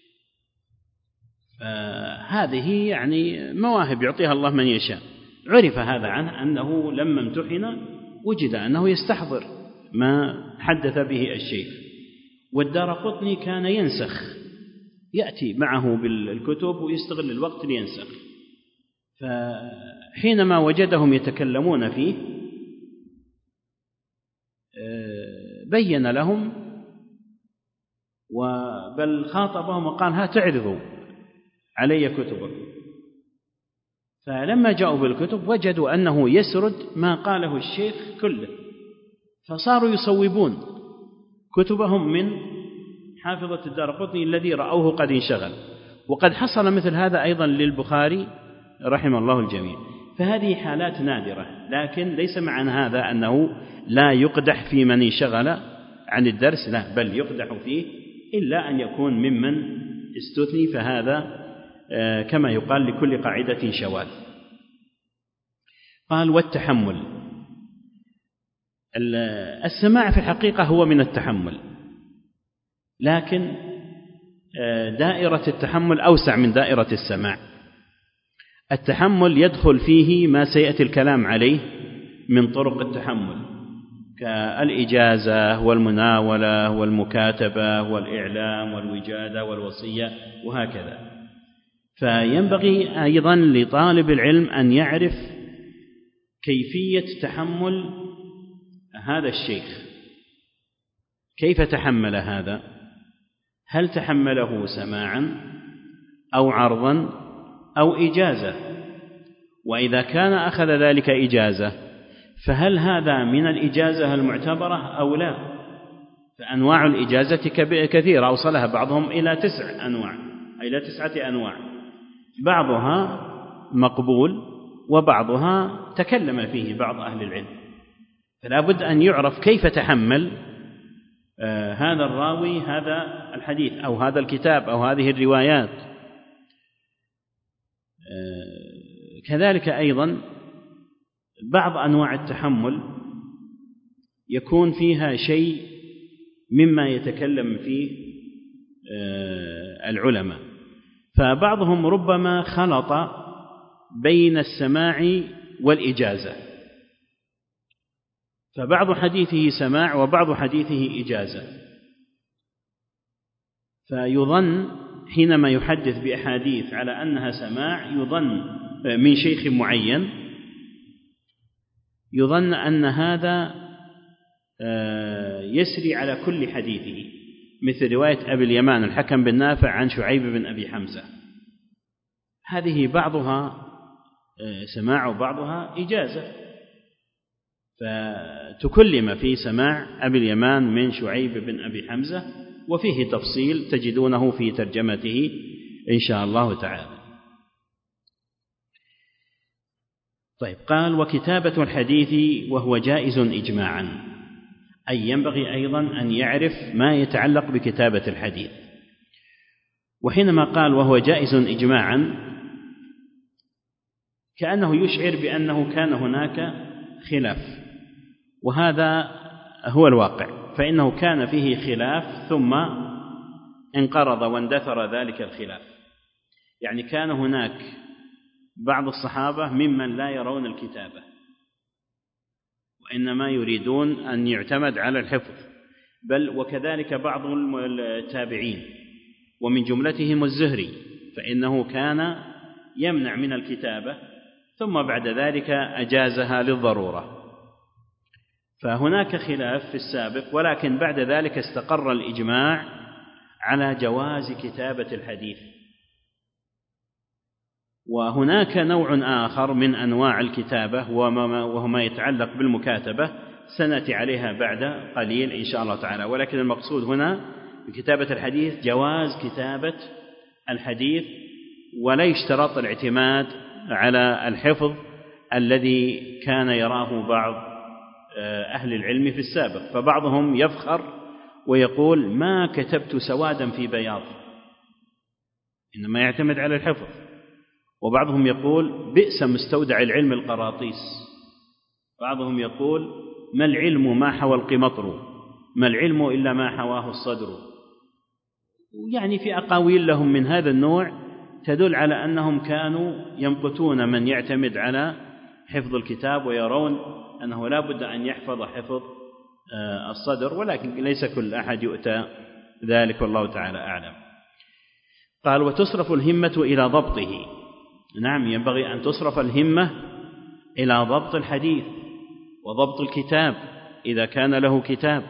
هذه يعني مواهب يعطيها الله من يشاء. عرف هذا عنه أنه لما امتحن وجد أنه يستحضر ما حدث به الشيخ. والدارقطني كان ينسخ، يأتي معه بالكتب ويستغل الوقت لينسخ. فحينما وجدهم يتكلمون فيه بين لهم بل خاطبهم وقال ها تعرضوا علي كتبكم. فلما جاءوا بالكتب وجدوا أنه يسرد ما قاله الشيخ كله، فصاروا يصوبون كتبهم من حافظة الدارقطني الذي رأوه قد انشغل. وقد حصل مثل هذا أيضا للبخاري رحمه الله الجميع. فهذه حالات نادرة، لكن ليس معنى هذا أنه لا يقدح في من انشغل عن الدرس، لا، بل يقدح فيه إلا أن يكون ممن استثني، فهذا كما يقال لكل قاعدة شواذ. قال والتحمل. السماع في الحقيقة هو من التحمل، لكن دائرة التحمل أوسع من دائرة السماع. التحمل يدخل فيه ما سيأتي الكلام عليه من طرق التحمل كالإجازة والمناولة والمكاتبة والإعلام والوجادة والوصية وهكذا. فينبغي أيضا لطالب العلم أن يعرف كيفية تحمل هذا الشيخ، كيف تحمل هذا؟ هل تحمله سماعا أو عرضا أو إجازة؟ وإذا كان أخذ ذلك إجازة فهل هذا من الإجازة المعتبرة أو لا؟ فأنواع الإجازة كثيرة، أوصلها بعضهم إلى 9 أنواع، إلى 9 أنواع، بعضها مقبول وبعضها تكلم فيه بعض أهل العلم. فلا بد أن يعرف كيف تحمل هذا الراوي هذا الحديث أو هذا الكتاب أو هذه الروايات. كذلك أيضا بعض أنواع التحمل يكون فيها شيء مما يتكلم فيه العلماء، فبعضهم ربما خلط بين السماع والإجازة، فبعض حديثه سماع وبعض حديثه إجازة، فيظن حينما يحدث بأحاديث على أنها سماع يظن من شيخ معين، يظن أن هذا يسري على كل حديثه، مثل رواية أبي اليمان الحكم بن نافع عن شعيب بن أبي حمزة، هذه بعضها سماع وبعضها إجازة، فتكلم في سماع أبي اليمان من شعيب بن أبي حمزة، وفيه تفصيل تجدونه في ترجمته إن شاء الله تعالى. طيب، قال: وكتابة الحديث وهو جائز إجماعا، أي ينبغي أيضا أن يعرف ما يتعلق بكتابة الحديث. وحينما قال وهو جائز إجماعا كأنه يشعر بأنه كان هناك خلاف، وهذا هو الواقع، فإنه كان فيه خلاف ثم انقرض واندثر ذلك الخلاف. يعني كان هناك بعض الصحابة ممن لا يرون الكتابة وإنما يريدون أن يعتمد على الحفظ، بل وكذلك بعض التابعين ومن جملتهم الزهري، فإنه كان يمنع من الكتابة ثم بعد ذلك أجازها للضرورة. فهناك خلاف في السابق، ولكن بعد ذلك استقر الإجماع على جواز كتابة الحديث. وهناك نوع آخر من أنواع الكتابة وهو ما يتعلق بالمكاتبة، سنأتي عليها بعد قليل إن شاء الله تعالى، ولكن المقصود هنا بكتابة الحديث جواز كتابة الحديث، ولا يشترط الاعتماد على الحفظ الذي كان يراه بعض أهل العلم في السابق. فبعضهم يفخر ويقول: ما كتبت سوادا في بياض، إنما يعتمد على الحفظ. وبعضهم يقول: بئس مستودع العلم القراطيس. بعضهم يقول: ما العلم ما حوى القمطر، ما العلم إلا ما حواه الصدر. يعني في أقاويل لهم من هذا النوع تدل على أنهم كانوا يمقتون من يعتمد على حفظ الكتاب، ويرون أنه لا بد أن يحفظ حفظ الصدر، ولكن ليس كل أحد يؤتى ذلك، والله تعالى أعلم. قال: وتصرف الهمة إلى ضبطه. نعم، ينبغي أن تصرف الهمة إلى ضبط الحديث وضبط الكتاب إذا كان له كتاب.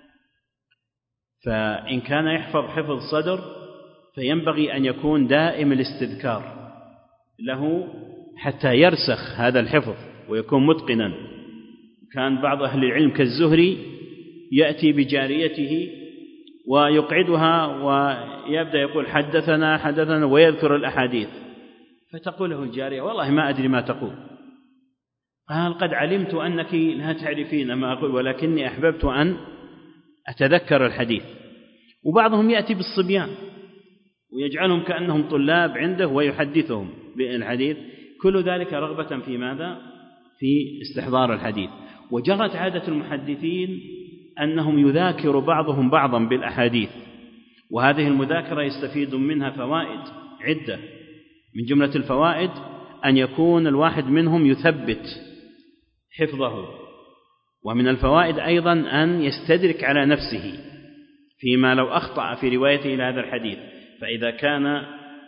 فإن كان يحفظ حفظ صدر فينبغي أن يكون دائم الاستذكار له حتى يرسخ هذا الحفظ ويكون متقنا. كان بعض أهل العلم كالزهري يأتي بجاريته ويقعدها ويبدأ يقول: حدثنا حدثنا، ويذكر الأحاديث، فتقول له الجارية: والله ما أدري ما تقول. قال: قد علمت أنك لا تعرفين ما أقول، ولكني أحببت أن أتذكر الحديث. وبعضهم يأتي بالصبيان ويجعلهم كأنهم طلاب عنده ويحدثهم بالحديث، كل ذلك رغبة في ماذا؟ في استحضار الحديث. وجرت عادة المحدثين أنهم يذاكر بعضهم بعضا بالأحاديث، وهذه المذاكرة يستفيد منها فوائد عدة. من جملة الفوائد أن يكون الواحد منهم يثبت حفظه، ومن الفوائد أيضا أن يستدرك على نفسه فيما لو أخطأ في روايته إلى هذا الحديث، فإذا كان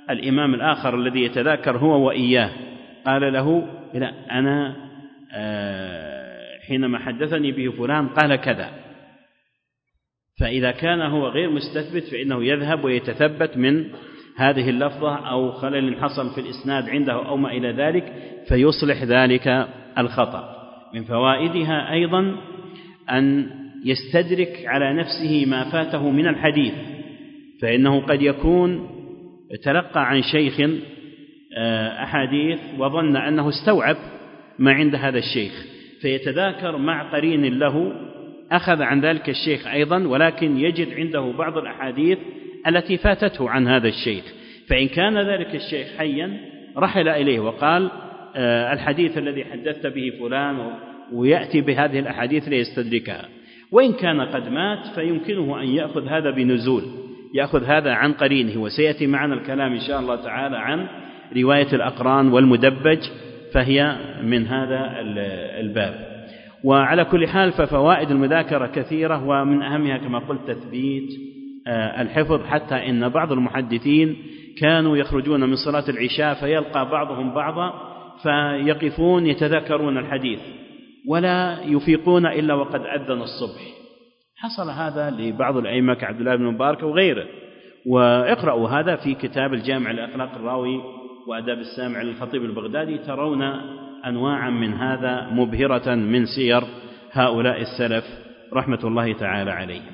الإمام الآخر الذي يتذاكر هو وإياه قال له لا أنا حينما حدثني به فلان قال كذا، فإذا كان هو غير مستثبت فإنه يذهب ويتثبت من هذه اللفظة أو خلل حصل في الإسناد عنده أو ما إلى ذلك فيصلح ذلك الخطأ. من فوائدها أيضا أن يستدرك على نفسه ما فاته من الحديث، فإنه قد يكون تلقى عن شيخ أحاديث وظن أنه استوعب ما عند هذا الشيخ، فيتذاكر مع قرين له أخذ عن ذلك الشيخ أيضا، ولكن يجد عنده بعض الأحاديث التي فاتته عن هذا الشيخ، فإن كان ذلك الشيخ حيا رحل إليه وقال الحديث الذي حدثت به فلان، ويأتي بهذه الأحاديث ليستدركها. وإن كان قد مات فيمكنه أن يأخذ هذا بنزول، يأخذ هذا عن قرينه، وسيأتي معنا الكلام إن شاء الله تعالى عن رواية الأقران والمدبج، فهي من هذا الباب. وعلى كل حال ففوائد المذاكرة كثيرة، ومن أهمها كما قلت تثبيت الحفظ، حتى إن بعض المحدثين كانوا يخرجون من صلاة العشاء فيلقى بعضهم بعضا فيقفون يتذاكرون الحديث ولا يفيقون إلا وقد أذن الصبح. حصل هذا لبعض الأئمة كعبد الله بن مبارك وغيره، واقرأوا هذا في كتاب الجامع لأخلاق الراوي وأداب السامع للخطيب البغدادي، ترون أنواعا من هذا مبهرة من سير هؤلاء السلف رحمة الله تعالى عليهم.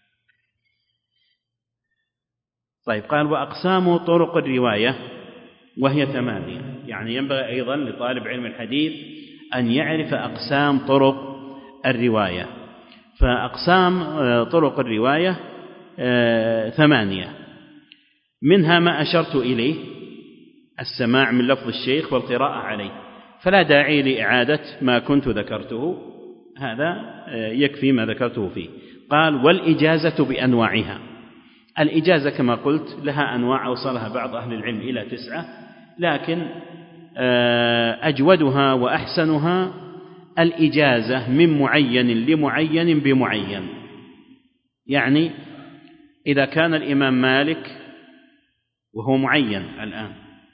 طيب، قال وأقسام طرق الرواية وهي 8. يعني ينبغي أيضا لطالب علم الحديث أن يعرف أقسام طرق الرواية. فأقسام طرق الرواية 8، منها ما أشرت إليه السماع من لفظ الشيخ والقراءة عليه، فلا داعي لإعادة ما كنت ذكرته، هذا يكفي ما ذكرته فيه. قال والإجازة بأنواعها. الإجازة كما قلت لها أنواع أوصلها بعض أهل العلم إلى 9، لكن أجودها وأحسنها الإجازة من معين لمعين بمعين. يعني إذا كان الإمام مالك وهو معين الآن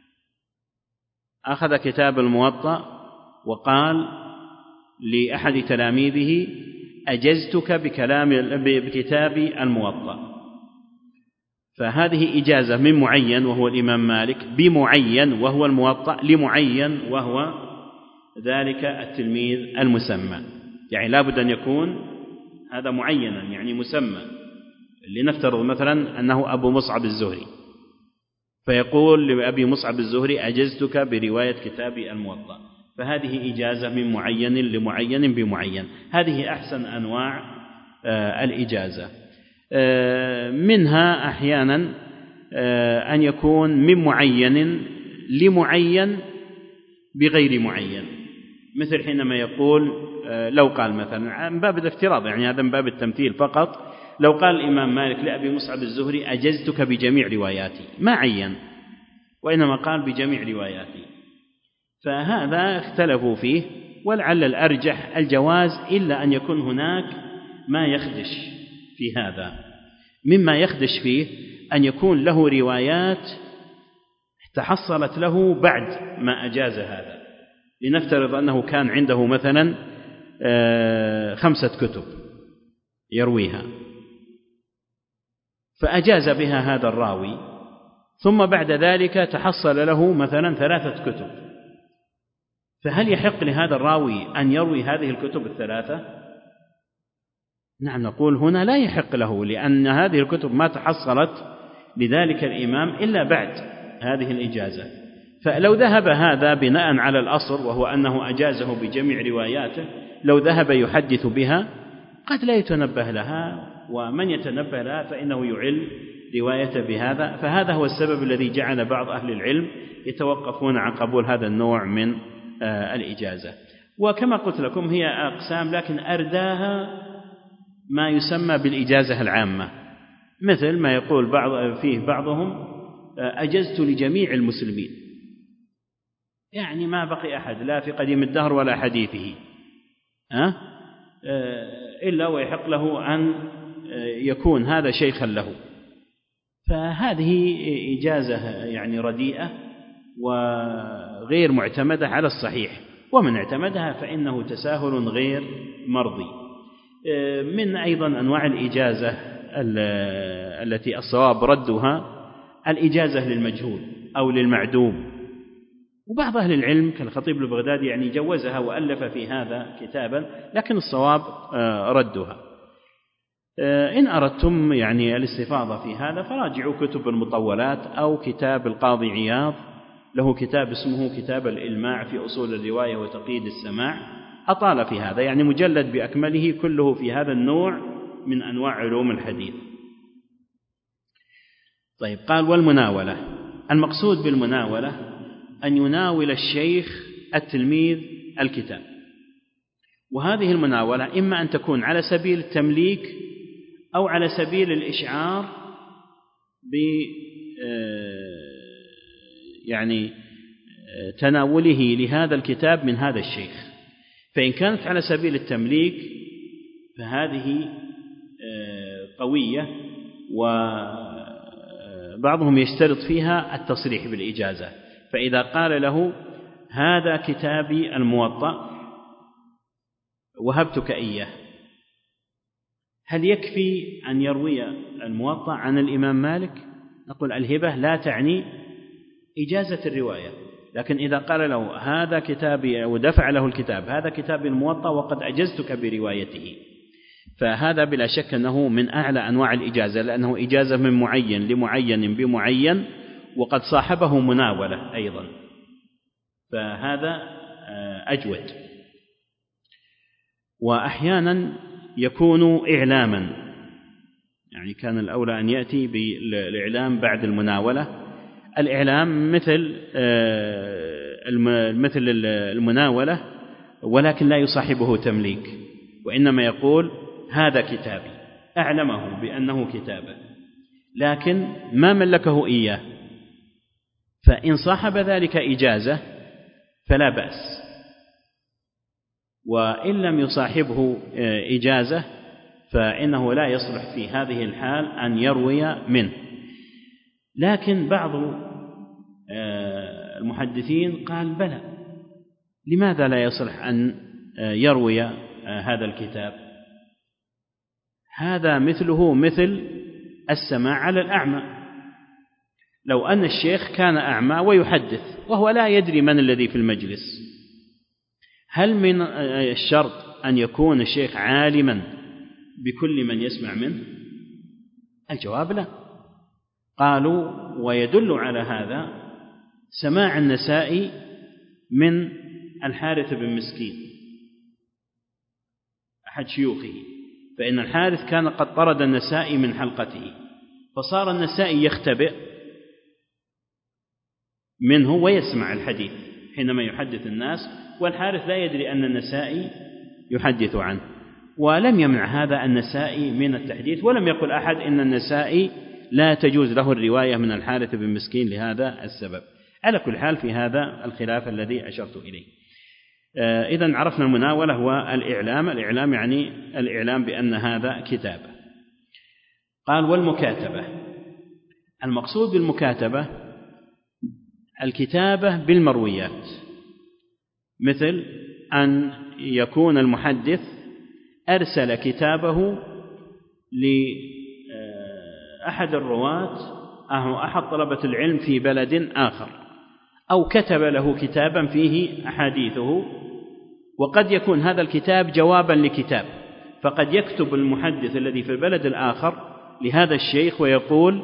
أخذ كتاب الموطأ وقال لأحد تلاميذه أجزتك بكتاب الموطأ، فهذه إجازة من معين وهو الإمام مالك بمعين وهو الموطأ لمعين وهو ذلك التلميذ المسمى. يعني لا بد أن يكون هذا معينا يعني مسمى. لنفترض مثلا أنه أبو مصعب الزهري، فيقول لأبي مصعب الزهري أجزتك برواية كتاب الموطأ، فهذه إجازة من معين لمعين بمعين، هذه أحسن أنواع الإجازة. منها أحيانا أن يكون من معين لمعين بغير معين، مثل حينما يقول لو قال مثلا من باب الافتراض، يعني هذا من باب التمثيل فقط، لو قال الإمام مالك لأبي مصعب الزهري أجزتك بجميع رواياتي، ما عين وإنما قال بجميع رواياتي، فهذا اختلفوا فيه، ولعل الأرجح الجواز، إلا أن يكون هناك ما يخدش في هذا. مما يخدش فيه أن يكون له روايات تحصلت له بعد ما أجاز هذا. لنفترض أنه كان عنده مثلا 5 كتب يرويها، فأجاز بها هذا الراوي، ثم بعد ذلك تحصل له مثلا 3 كتب، فهل يحق لهذا الراوي أن يروي هذه الكتب 3؟ نعم، نقول هنا لا يحق له، لأن هذه الكتب ما تحصلت لذلك الإمام إلا بعد هذه الإجازة. فلو ذهب هذا بناء على الأصل وهو أنه أجازه بجميع رواياته، لو ذهب يحدث بها قد لا يتنبه لها، ومن يتنبه لها فإنه يعل روايته بهذا. فهذا هو السبب الذي جعل بعض أهل العلم يتوقفون عن قبول هذا النوع من الإجازة. وكما قلت لكم هي أقسام، لكن أرداها ما يسمى بالإجازة العامة، مثل ما يقول فيه بعضهم أجزت لجميع المسلمين، يعني ما بقي أحد لا في قديم الدهر ولا حديثه إلا ويحق له أن يكون هذا شيخا له، فهذه إجازة يعني رديئة وغير معتمدة على الصحيح، ومن اعتمدها فإنه تساهل غير مرضي. من أيضا أنواع الإجازة التي الصواب ردها الإجازة للمجهول أو للمعدوم، وبعض أهل العلم كالخطيب البغدادي يعني جوزها وألف في هذا كتابا، لكن الصواب ردها. إن أردتم يعني الاستفاضة في هذا فراجعوا كتب المطولات أو كتاب القاضي عياض، له كتاب اسمه كتاب الإلماع في أصول الرواية وتقييد السماع، أطال في هذا، يعني مجلد بأكمله كله في هذا النوع من أنواع علوم الحديث. طيب، قال والمناولة. المقصود بالمناولة أن يناول الشيخ التلميذ الكتاب، وهذه المناولة إما أن تكون على سبيل التمليك أو على سبيل الإشعار يعني تناوله لهذا الكتاب من هذا الشيخ. فإن كانت على سبيل التمليك فهذه قوية، وبعضهم يشترط فيها التصريح بالإجازة، فإذا قال له هذا كتابي الموطأ وهبتك إياه، هل يكفي أن يروي الموطأ عن الإمام مالك؟ نقول الهبة لا تعني إجازة الرواية، لكن إذا قال له هذا كتابي ودفع له الكتاب هذا كتابي الموطأ وقد أجزتك بروايته، فهذا بلا شك أنه من أعلى أنواع الإجازة، لأنه إجازة من معين لمعين بمعين، وقد صاحبه مناولة أيضا، فهذا أجود. وأحيانا يكون إعلاما، يعني كان الأولى أن يأتي بالإعلام بعد المناولة. الإعلام مثل المناولة، ولكن لا يصاحبه تمليك، وإنما يقول هذا كتابي، أعلمه بأنه كتابه، لكن ما ملكه إياه، فإن صاحب ذلك إجازة فلا بأس، وإن لم يصاحبه إجازة فإنه لا يصلح في هذه الحال أن يروي منه. لكن بعض المحدثين قال بلى، لماذا لا يصلح أن يروي هذا الكتاب؟ هذا مثله مثل السماع على الأعمى. لو أن الشيخ كان أعمى ويحدث وهو لا يدري من الذي في المجلس، هل من الشرط أن يكون الشيخ عالما بكل من يسمع منه؟ الجواب لا. قالوا ويدل على هذا سماع النسائي من الحارث بن مسكين أحد شيوخه، فإن الحارث كان قد طرد النسائي من حلقته، فصار النسائي يختبئ منه ويسمع الحديث حينما يحدث الناس، والحارث لا يدري أن النسائي يحدث عنه، ولم يمنع هذا النسائي من التحديث، ولم يقل أحد إن النسائي لا تجوز له الرواية من الحارث بن مسكين لهذا السبب. على كل حال في هذا الخلاف الذي أشرت إليه. إذن عرفنا المناولة والإعلام. الإعلام يعني الإعلام بأن هذا كتاب. قال والمكاتبة. المقصود بالمكاتبة الكتابة بالمرويات، مثل أن يكون المحدث أرسل كتابه لأحد الرواة أو أحد طلبة العلم في بلد آخر، أو كتب له كتابا فيه أحاديثه، وقد يكون هذا الكتاب جوابا لكتاب، فقد يكتب المحدث الذي في البلد الآخر لهذا الشيخ ويقول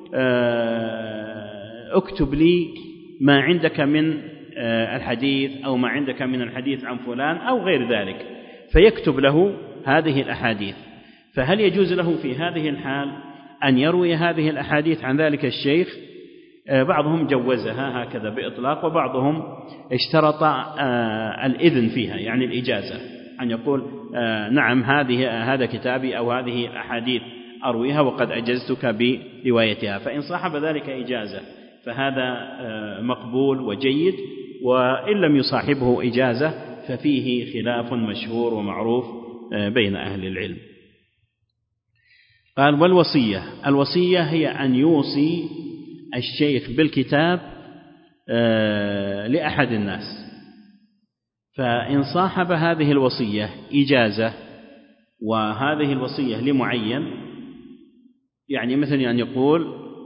اكتب لي ما عندك من الحديث أو ما عندك من الحديث عن فلان أو غير ذلك، فيكتب له هذه الأحاديث. فهل يجوز له في هذه الحال أن يروي هذه الأحاديث عن ذلك الشيخ؟ بعضهم جوزها هكذا بإطلاق، وبعضهم اشترط الإذن فيها، يعني الإجازة، أن يقول نعم هذا كتابي أو هذه الأحاديث أرويها وقد أجزتك بروايتها. فإن صاحب ذلك إجازة فهذا مقبول وجيد، وإن لم يصاحبه إجازة ففيه خلاف مشهور ومعروف بين أهل العلم. قال الوصية هي أن يوصي الشيخ بالكتاب لأحد الناس، فإن صاحب هذه الوصية إجازة وهذه الوصية لمعين، يعني مثلا أن يقول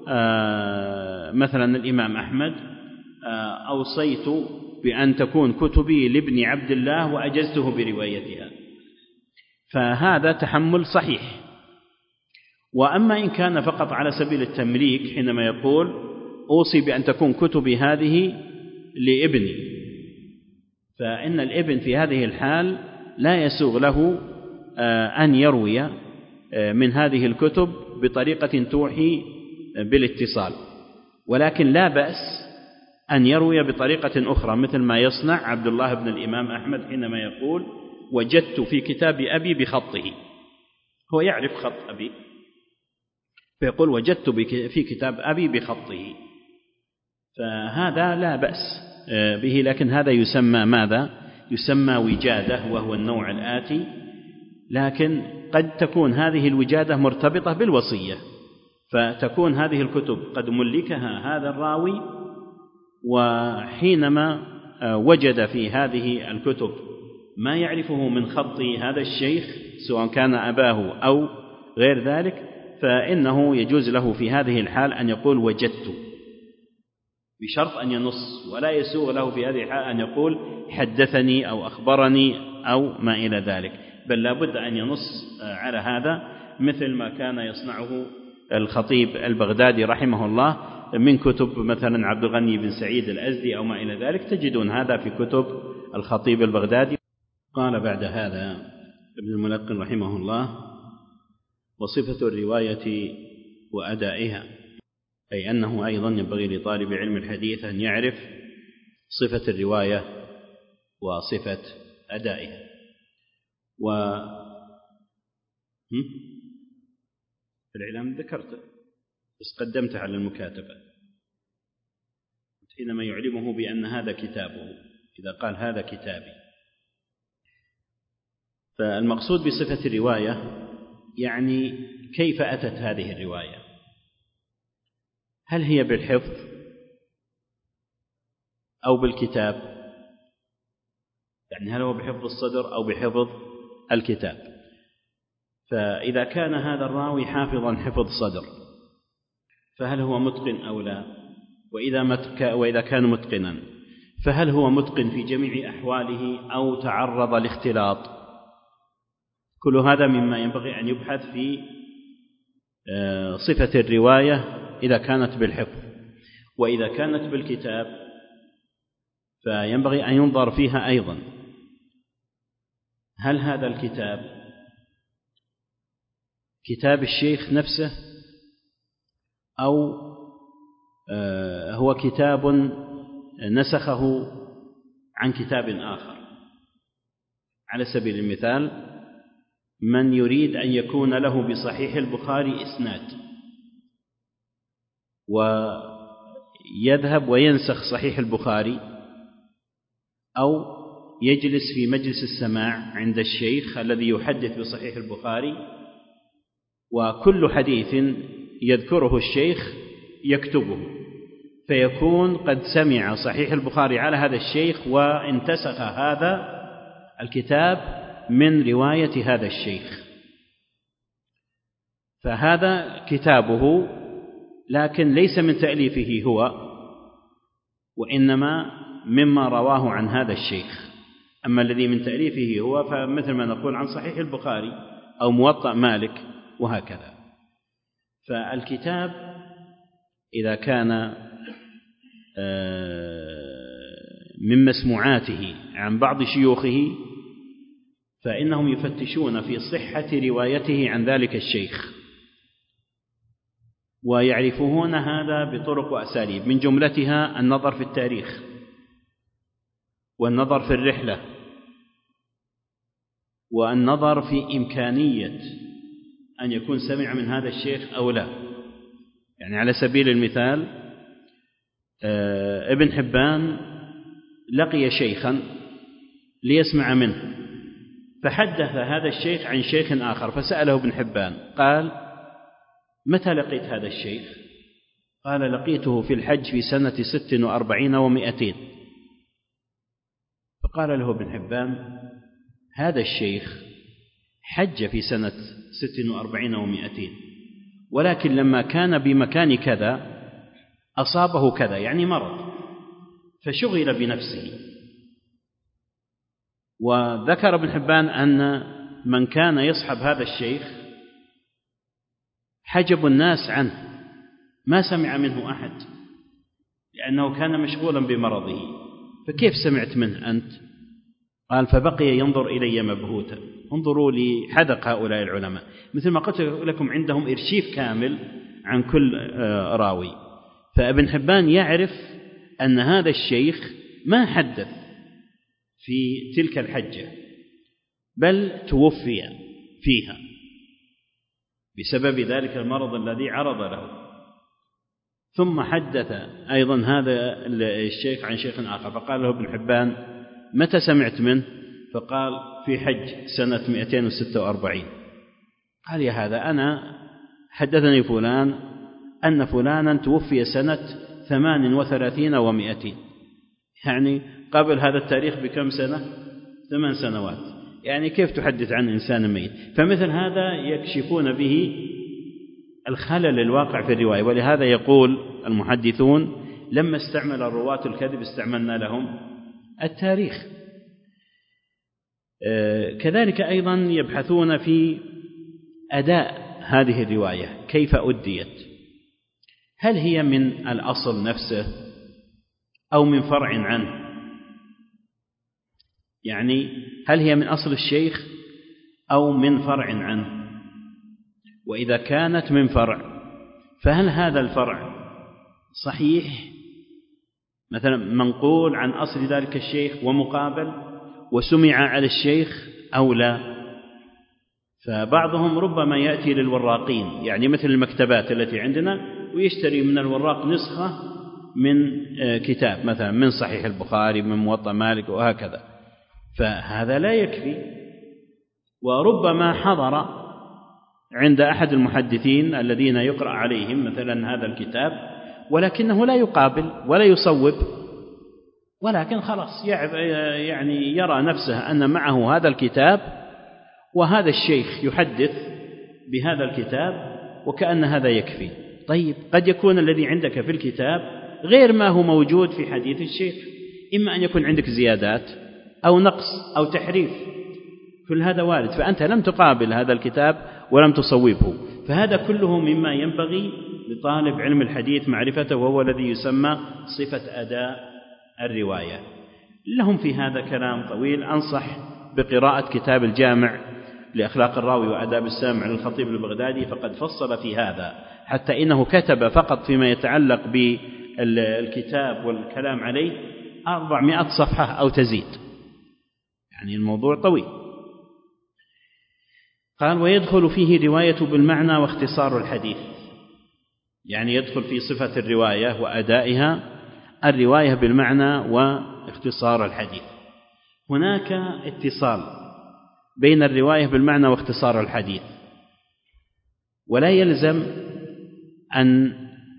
مثلا الإمام أحمد أوصيت بأن تكون كتبي لابن عبد الله وأجزته بروايتها، فهذا تحمل صحيح. وأما إن كان فقط على سبيل التمليك حينما يقول أوصي بأن تكون كتبي هذه لابني، فإن الابن في هذه الحال لا يسوغ له أن يروي من هذه الكتب بطريقة توحي بالاتصال، ولكن لا بأس أن يروي بطريقة أخرى، مثل ما يصنع عبد الله بن الإمام أحمد حينما يقول وجدت في كتاب أبي بخطه، هو يعرف خط أبي فيقول وجدت في كتاب أبي بخطه، فهذا لا بأس به، لكن هذا يسمى ماذا؟ يسمى وجادة، وهو النوع الآتي. لكن قد تكون هذه الوجادة مرتبطة بالوصية، فتكون هذه الكتب قد ملكها هذا الراوي، وحينما وجد في هذه الكتب ما يعرفه من خط هذا الشيخ سواء كان أباه أو غير ذلك، فإنه يجوز له في هذه الحال أن يقول وجدت، بشرط أن ينص، ولا يسوغ له في هذه الحال أن يقول حدثني أو أخبرني أو ما إلى ذلك، بل لا بد أن ينص على هذا، مثل ما كان يصنعه الخطيب البغدادي رحمه الله من كتب مثلا عبد الغني بن سعيد الأزدي أو ما إلى ذلك، تجدون هذا في كتب الخطيب البغدادي. قال بعد هذا ابن الملقن رحمه الله: وصفة الرواية وأدائها، أي أنه أيضا ينبغي لطالب علم الحديث أن يعرف صفة الرواية وصفة أدائها. الإعلام ذكرته بس قدمته على المكاتبة حينما يعلمه بأن هذا كتابه، إذا قال هذا كتابي. فالمقصود بصفة الرواية يعني كيف أتت هذه الرواية، هل هي بالحفظ أو بالكتاب، يعني هل هو بحفظ الصدر أو بحفظ الكتاب. فإذا كان هذا الراوي حافظا حفظ صدر فهل هو متقن أو لا، وإذا كان متقنا فهل هو متقن في جميع أحواله أو تعرض لاختلاط. كل هذا مما ينبغي أن يبحث في صفة الرواية إذا كانت بالحفظ. وإذا كانت بالكتاب فينبغي أن ينظر فيها أيضا، هل هذا الكتاب كتاب الشيخ نفسه أو هو كتاب نسخه عن كتاب آخر. على سبيل المثال من يريد أن يكون له بصحيح البخاري إسناد ويذهب وينسخ صحيح البخاري، أو يجلس في مجلس السماع عند الشيخ الذي يحدث بصحيح البخاري، وكل حديث يذكره الشيخ يكتبه، فيكون قد سمع صحيح البخاري على هذا الشيخ وانتسخ هذا الكتاب من رواية هذا الشيخ، فهذا كتابه لكن ليس من تأليفه هو، وإنما مما رواه عن هذا الشيخ. أما الذي من تأليفه هو فمثل ما نقول عن صحيح البخاري أو موطأ مالك وهكذا. فالكتاب إذا كان من مسموعاته عن بعض شيوخه فإنهم يفتشون في صحة روايته عن ذلك الشيخ، ويعرفون هذا بطرق وأساليب، من جملتها النظر في التاريخ والنظر في الرحلة والنظر في إمكانية أن يكون سمع من هذا الشيخ أو لا. يعني على سبيل المثال ابن حبان لقي شيخا ليسمع منه، فحدث هذا الشيخ عن شيخ آخر، فسأله ابن حبان قال متى لقيت هذا الشيخ؟ قال لقيته في الحج في سنة 46 و200. فقال له ابن حبان هذا الشيخ حج في سنة 46 و200، ولكن لما كان بمكان كذا أصابه كذا، يعني مرض، فشغل بنفسه. وذكر ابن حبان أن من كان يصحب هذا الشيخ حجب الناس عنه، ما سمع منه أحد لأنه كان مشغولا بمرضه، فكيف سمعت منه أنت؟ قال فبقي ينظر إلي مبهوتا. انظروا لحذق هؤلاء العلماء، مثل ما قلت لكم عندهم إرشيف كامل عن كل راوي. فابن حبان يعرف أن هذا الشيخ ما حدث في تلك الحجة، بل توفي فيها بسبب ذلك المرض الذي عرض له. ثم حدث أيضا هذا الشيخ عن شيخ آخر، فقال له ابن حبان متى سمعت منه؟ فقال في حج سنة 246. قال يا هذا أنا حدثني فلان أن فلانا توفي سنة 38 و200، يعني قبل هذا التاريخ بكم سنة؟ 8 سنوات. يعني كيف تحدث عن إنسان ميت؟ فمثل هذا يكشفون به الخلل الواقع في الرواية. ولهذا يقول المحدثون لما استعمل الرواة الكذب استعملنا لهم التاريخ. كذلك أيضا يبحثون في أداء هذه الرواية، كيف أديت؟ هل هي من الأصل نفسه أو من فرع عنه؟ يعني هل هي من أصل الشيخ أو من فرع عنه؟ وإذا كانت من فرع فهل هذا الفرع صحيح مثلا منقول عن أصل ذلك الشيخ ومقابل وسمع على الشيخ أو لا؟ فبعضهم ربما يأتي للوراقين، يعني مثل المكتبات التي عندنا، ويشتري من الوراق نسخة من كتاب مثلا من صحيح البخاري من موطأ مالك وهكذا، فهذا لا يكفي. وربما حضر عند أحد المحدثين الذين يقرأ عليهم مثلا هذا الكتاب ولكنه لا يقابل ولا يصوب، ولكن خلاص يعني يرى نفسه أن معه هذا الكتاب وهذا الشيخ يحدث بهذا الكتاب وكأن هذا يكفي. طيب قد يكون الذي عندك في الكتاب غير ما هو موجود في حديث الشيخ، إما أن يكون عندك زيادات أو نقص أو تحريف، كل هذا وارد، فأنت لم تقابل هذا الكتاب ولم تصوبه. فهذا كله مما ينبغي لطالب علم الحديث معرفته، وهو الذي يسمى صفة أداء الرواية. لهم في هذا كلام طويل، أنصح بقراءة كتاب الجامع لأخلاق الراوي وآداب السامع للخطيب البغدادي، فقد فصل في هذا، حتى إنه كتب فقط فيما يتعلق بالكتاب والكلام عليه 400 صفحة أو تزيد، يعني الموضوع طويل. قال ويدخل فيه رواية بالمعنى واختصار الحديث، يعني يدخل في صفة الرواية وأدائها الرواية بالمعنى واختصار الحديث. هناك اتصال بين الرواية بالمعنى واختصار الحديث، ولا يلزم أن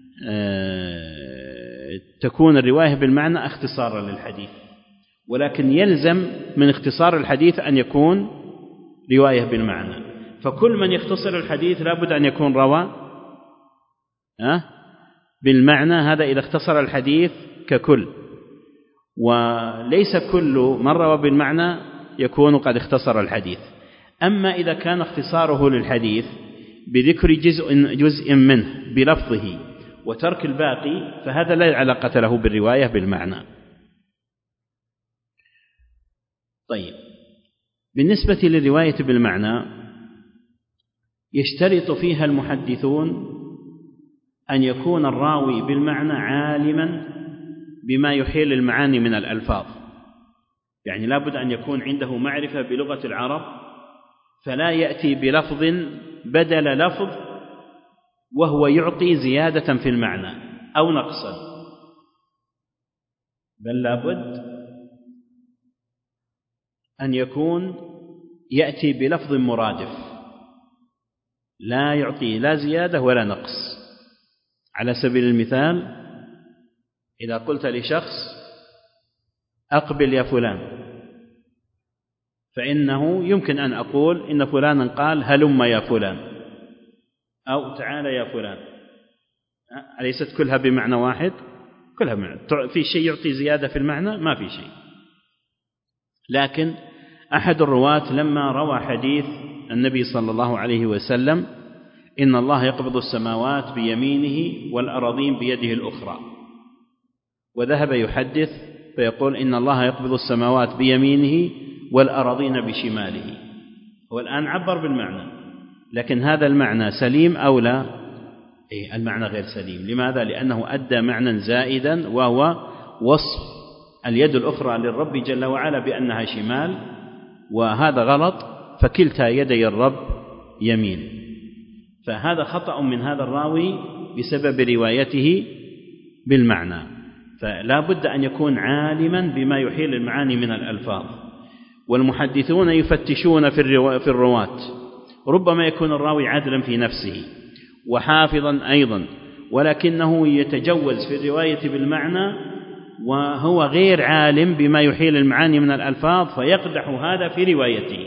تكون الرواية بالمعنى اختصارا للحديث، ولكن يلزم من اختصار الحديث أن يكون رواية بالمعنى. فكل من يختصر الحديث لابد أن يكون روى بالمعنى، هذا إذا اختصر الحديث ككل، وليس كل من روى بالمعنى يكون قد اختصر الحديث. أما إذا كان اختصاره للحديث بذكر جزء منه بلفظه وترك الباقي، فهذا لا علاقة له بالرواية بالمعنى. طيب، بالنسبة للرواية بالمعنى يشترط فيها المحدثون أن يكون الراوي بالمعنى عالما بما يحيل المعاني من الألفاظ، يعني لابد أن يكون عنده معرفة بلغة العرب، فلا يأتي بلفظ بدل لفظ وهو يعطي زيادة في المعنى أو نقصا، بل لابد أن يكون يأتي بلفظ مرادف لا يعطي لا زيادة ولا نقص. على سبيل المثال إذا قلت لشخص أقبل يا فلان، فإنه يمكن أن أقول إن فلانا قال هلم يا فلان أو تعال يا فلان، أليست كلها بمعنى واحد؟ كلها بمعنى. في شيء يعطي زيادة في المعنى؟ ما في شيء. لكن أحد الرواة لما روى حديث النبي صلى الله عليه وسلم إن الله يقبض السماوات بيمينه والأراضين بيده الأخرى، وذهب يحدث فيقول إن الله يقبض السماوات بيمينه والأراضين بشماله، والآن عبر بالمعنى، لكن هذا المعنى سليم أو لا؟ المعنى غير سليم. لماذا؟ لأنه أدى معنى زائدا، وهو وصف اليد الأخرى للرب جل وعلا بأنها شمال، وهذا غلط، فكلتا يدي الرب يمين. فهذا خطأ من هذا الراوي بسبب روايته بالمعنى. فلا بد أن يكون عالما بما يحيل المعاني من الألفاظ. والمحدثون يفتشون في الرواة، ربما يكون الراوي عدلا في نفسه وحافظا أيضا، ولكنه يتجوز في الرواية بالمعنى وهو غير عالم بما يحيل المعاني من الألفاظ، فيقدح هذا في روايته،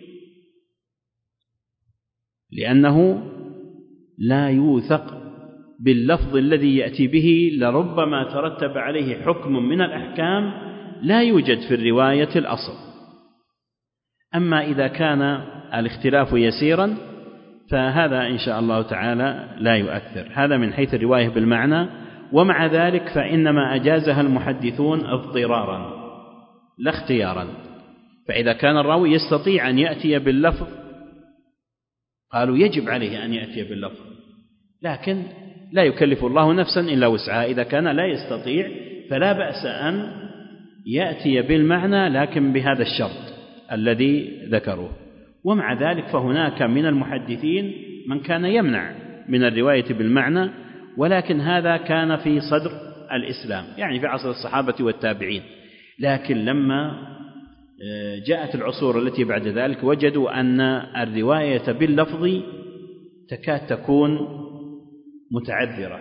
لأنه لا يوثق باللفظ الذي يأتي به، لربما ترتب عليه حكم من الأحكام لا يوجد في الرواية الأصل. أما إذا كان الاختلاف يسيرا فهذا إن شاء الله تعالى لا يؤثر. هذا من حيث الرواية بالمعنى. ومع ذلك فإنما أجازها المحدثون اضطرارا لا اختيارا. فإذا كان الراوي يستطيع أن يأتي باللفظ قالوا يجب عليه أن يأتي باللفظ، لكن لا يكلف الله نفسا إلا وسعها. إذا كان لا يستطيع فلا بأس أن يأتي بالمعنى، لكن بهذا الشرط الذي ذكروه. ومع ذلك فهناك من المحدثين من كان يمنع من الرواية بالمعنى، ولكن هذا كان في صدر الإسلام، يعني في عصر الصحابة والتابعين. لكن لما جاءت العصور التي بعد ذلك وجدوا أن الرواية باللفظ تكاد تكون متعذرة،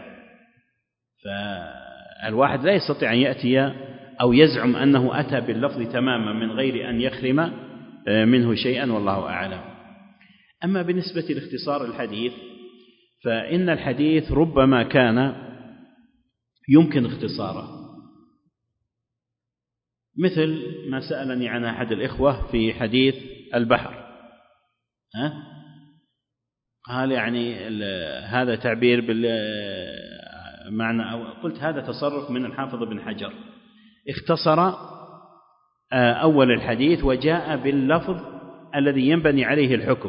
فالواحد لا يستطيع أن يأتي أو يزعم أنه أتى باللفظ تماما من غير أن يخرم منه شيئا، والله أعلم. أما بالنسبة لاختصار الحديث فإن الحديث ربما كان يمكن اختصاره، مثل ما سألني عن أحد الإخوة في حديث البحر، قال يعني هذا تعبير بالمعنى، أو قلت هذا تصرف من الحافظ بن حجر، اختصر أول الحديث وجاء باللفظ الذي ينبني عليه الحكم،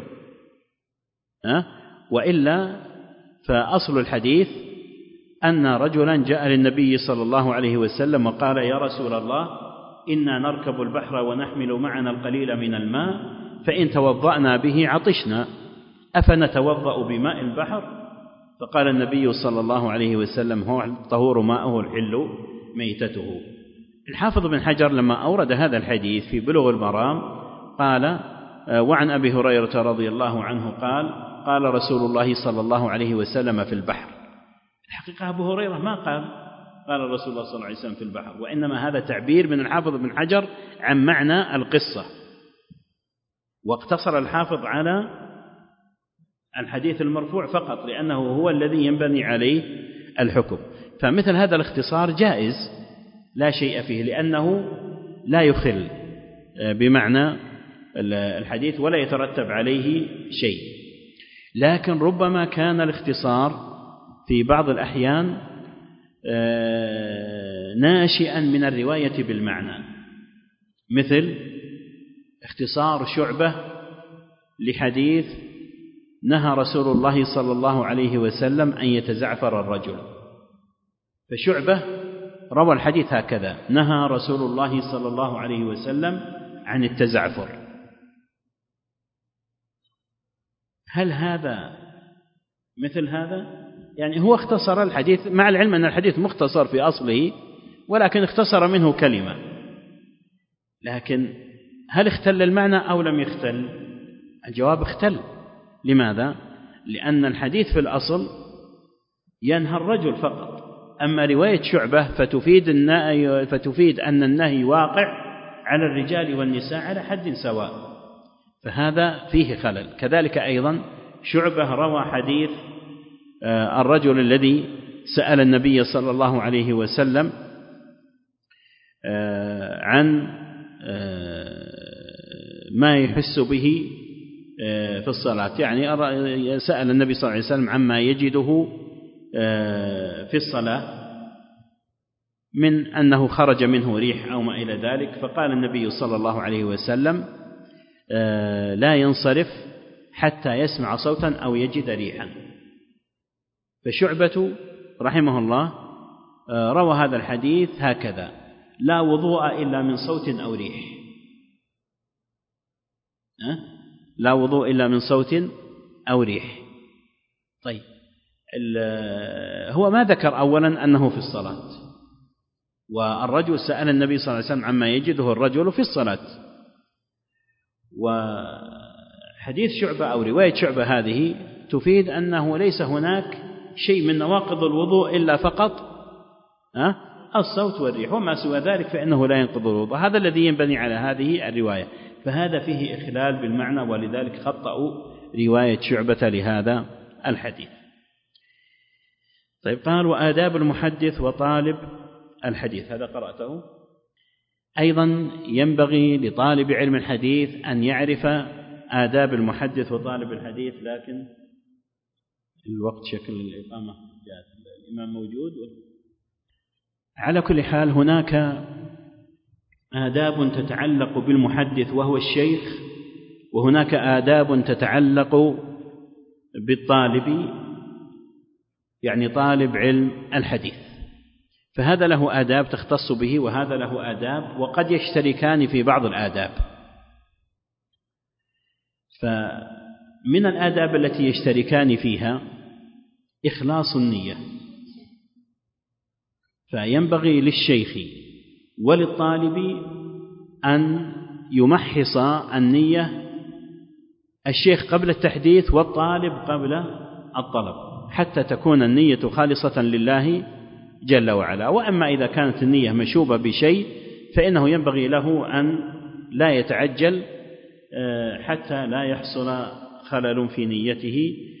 وإلا فأصل الحديث أن رجلا جاء للنبي صلى الله عليه وسلم وقال يا رسول الله إنا نركب البحر ونحمل معنا القليل من الماء، فإن توضأنا به عطشنا، أفنتوضأ بماء البحر؟ فقال النبي صلى الله عليه وسلم هو الطهور ماءه الحل ميتته. الحافظ بن حجر لما أورد هذا الحديث في بلوغ المرام قال وعن أبي هريرة رضي الله عنه قال قال رسول الله صلى الله عليه وسلم في البحر. الحقيقة أبو هريرة ما قال الرسول الله صلى الله عليه وسلم في البحر، وإنما هذا تعبير من الحافظ بن حجر عن معنى القصة، واقتصر الحافظ على الحديث المرفوع فقط لأنه هو الذي ينبني عليه الحكم. فمثل هذا الاختصار جائز لا شيء فيه، لأنه لا يخل بمعنى الحديث ولا يترتب عليه شيء. لكن ربما كان الاختصار في بعض الأحيان ناشئا من الرواية بالمعنى، مثل اختصار شعبة لحديث نهى رسول الله صلى الله عليه وسلم أن يتزعفر الرجل، فشعبة روى الحديث هكذا نهى رسول الله صلى الله عليه وسلم عن التزعفر. هل هذا مثل هذا؟ يعني هو اختصر الحديث مع العلم أن الحديث مختصر في أصله، ولكن اختصر منه كلمة. لكن هل اختل المعنى أو لم يختل؟ الجواب اختل. لماذا؟ لأن الحديث في الأصل ينهى الرجل فقط، أما رواية شعبة فتفيد أن النهي واقع على الرجال والنساء على حد سواء، فهذا فيه خلل. كذلك أيضا شعبة روى حديث الرجل الذي سأل النبي صلى الله عليه وسلم عن ما يحس به في الصلاة، يعني سأل النبي صلى الله عليه وسلم عما يجده في الصلاة من أنه خرج منه ريح أو ما إلى ذلك، فقال النبي صلى الله عليه وسلم لا ينصرف حتى يسمع صوتا أو يجد ريحا. فشعبة رحمه الله روى هذا الحديث هكذا: لا وضوء إلا من صوت أو ريح، لا وضوء إلا من صوت أو ريح. طيب، هو ما ذكر أولا أنه في الصلاة، والرجل سأل النبي صلى الله عليه وسلم عما يجده الرجل في الصلاة، وحديث شعبة أو رواية شعبة هذه تفيد أنه ليس هناك شيء من نواقض الوضوء إلا فقط الصوت والريح، وما سوى ذلك فإنه لا ينقض الوضوء. هذا الذي ينبني على هذه الرواية، فهذا فيه إخلال بالمعنى، ولذلك خطأوا رواية شعبة لهذا الحديث. طيب، قال: وآداب المحدث وطالب الحديث، هذا قرأته. أيضا ينبغي لطالب علم الحديث أن يعرف آداب المحدث وطالب الحديث، لكن الوقت شكل الإقامة جاءت، الإمام موجود. على كل حال هناك آداب تتعلق بالمحدث وهو الشيخ، وهناك آداب تتعلق بالطالب، يعني طالب علم الحديث، فهذا له آداب تختص به وهذا له آداب، وقد يشتركان في بعض الآداب. فمن الآداب التي يشتركان فيها إخلاص النية، فينبغي للشيخ وللطالب أن يمحص النية، الشيخ قبل التحديث والطالب قبل الطلب، حتى تكون النية خالصة لله جل وعلا. وأما إذا كانت النية مشوبة بشيء فإنه ينبغي له أن لا يتعجل حتى لا يحصل خلل في نيته،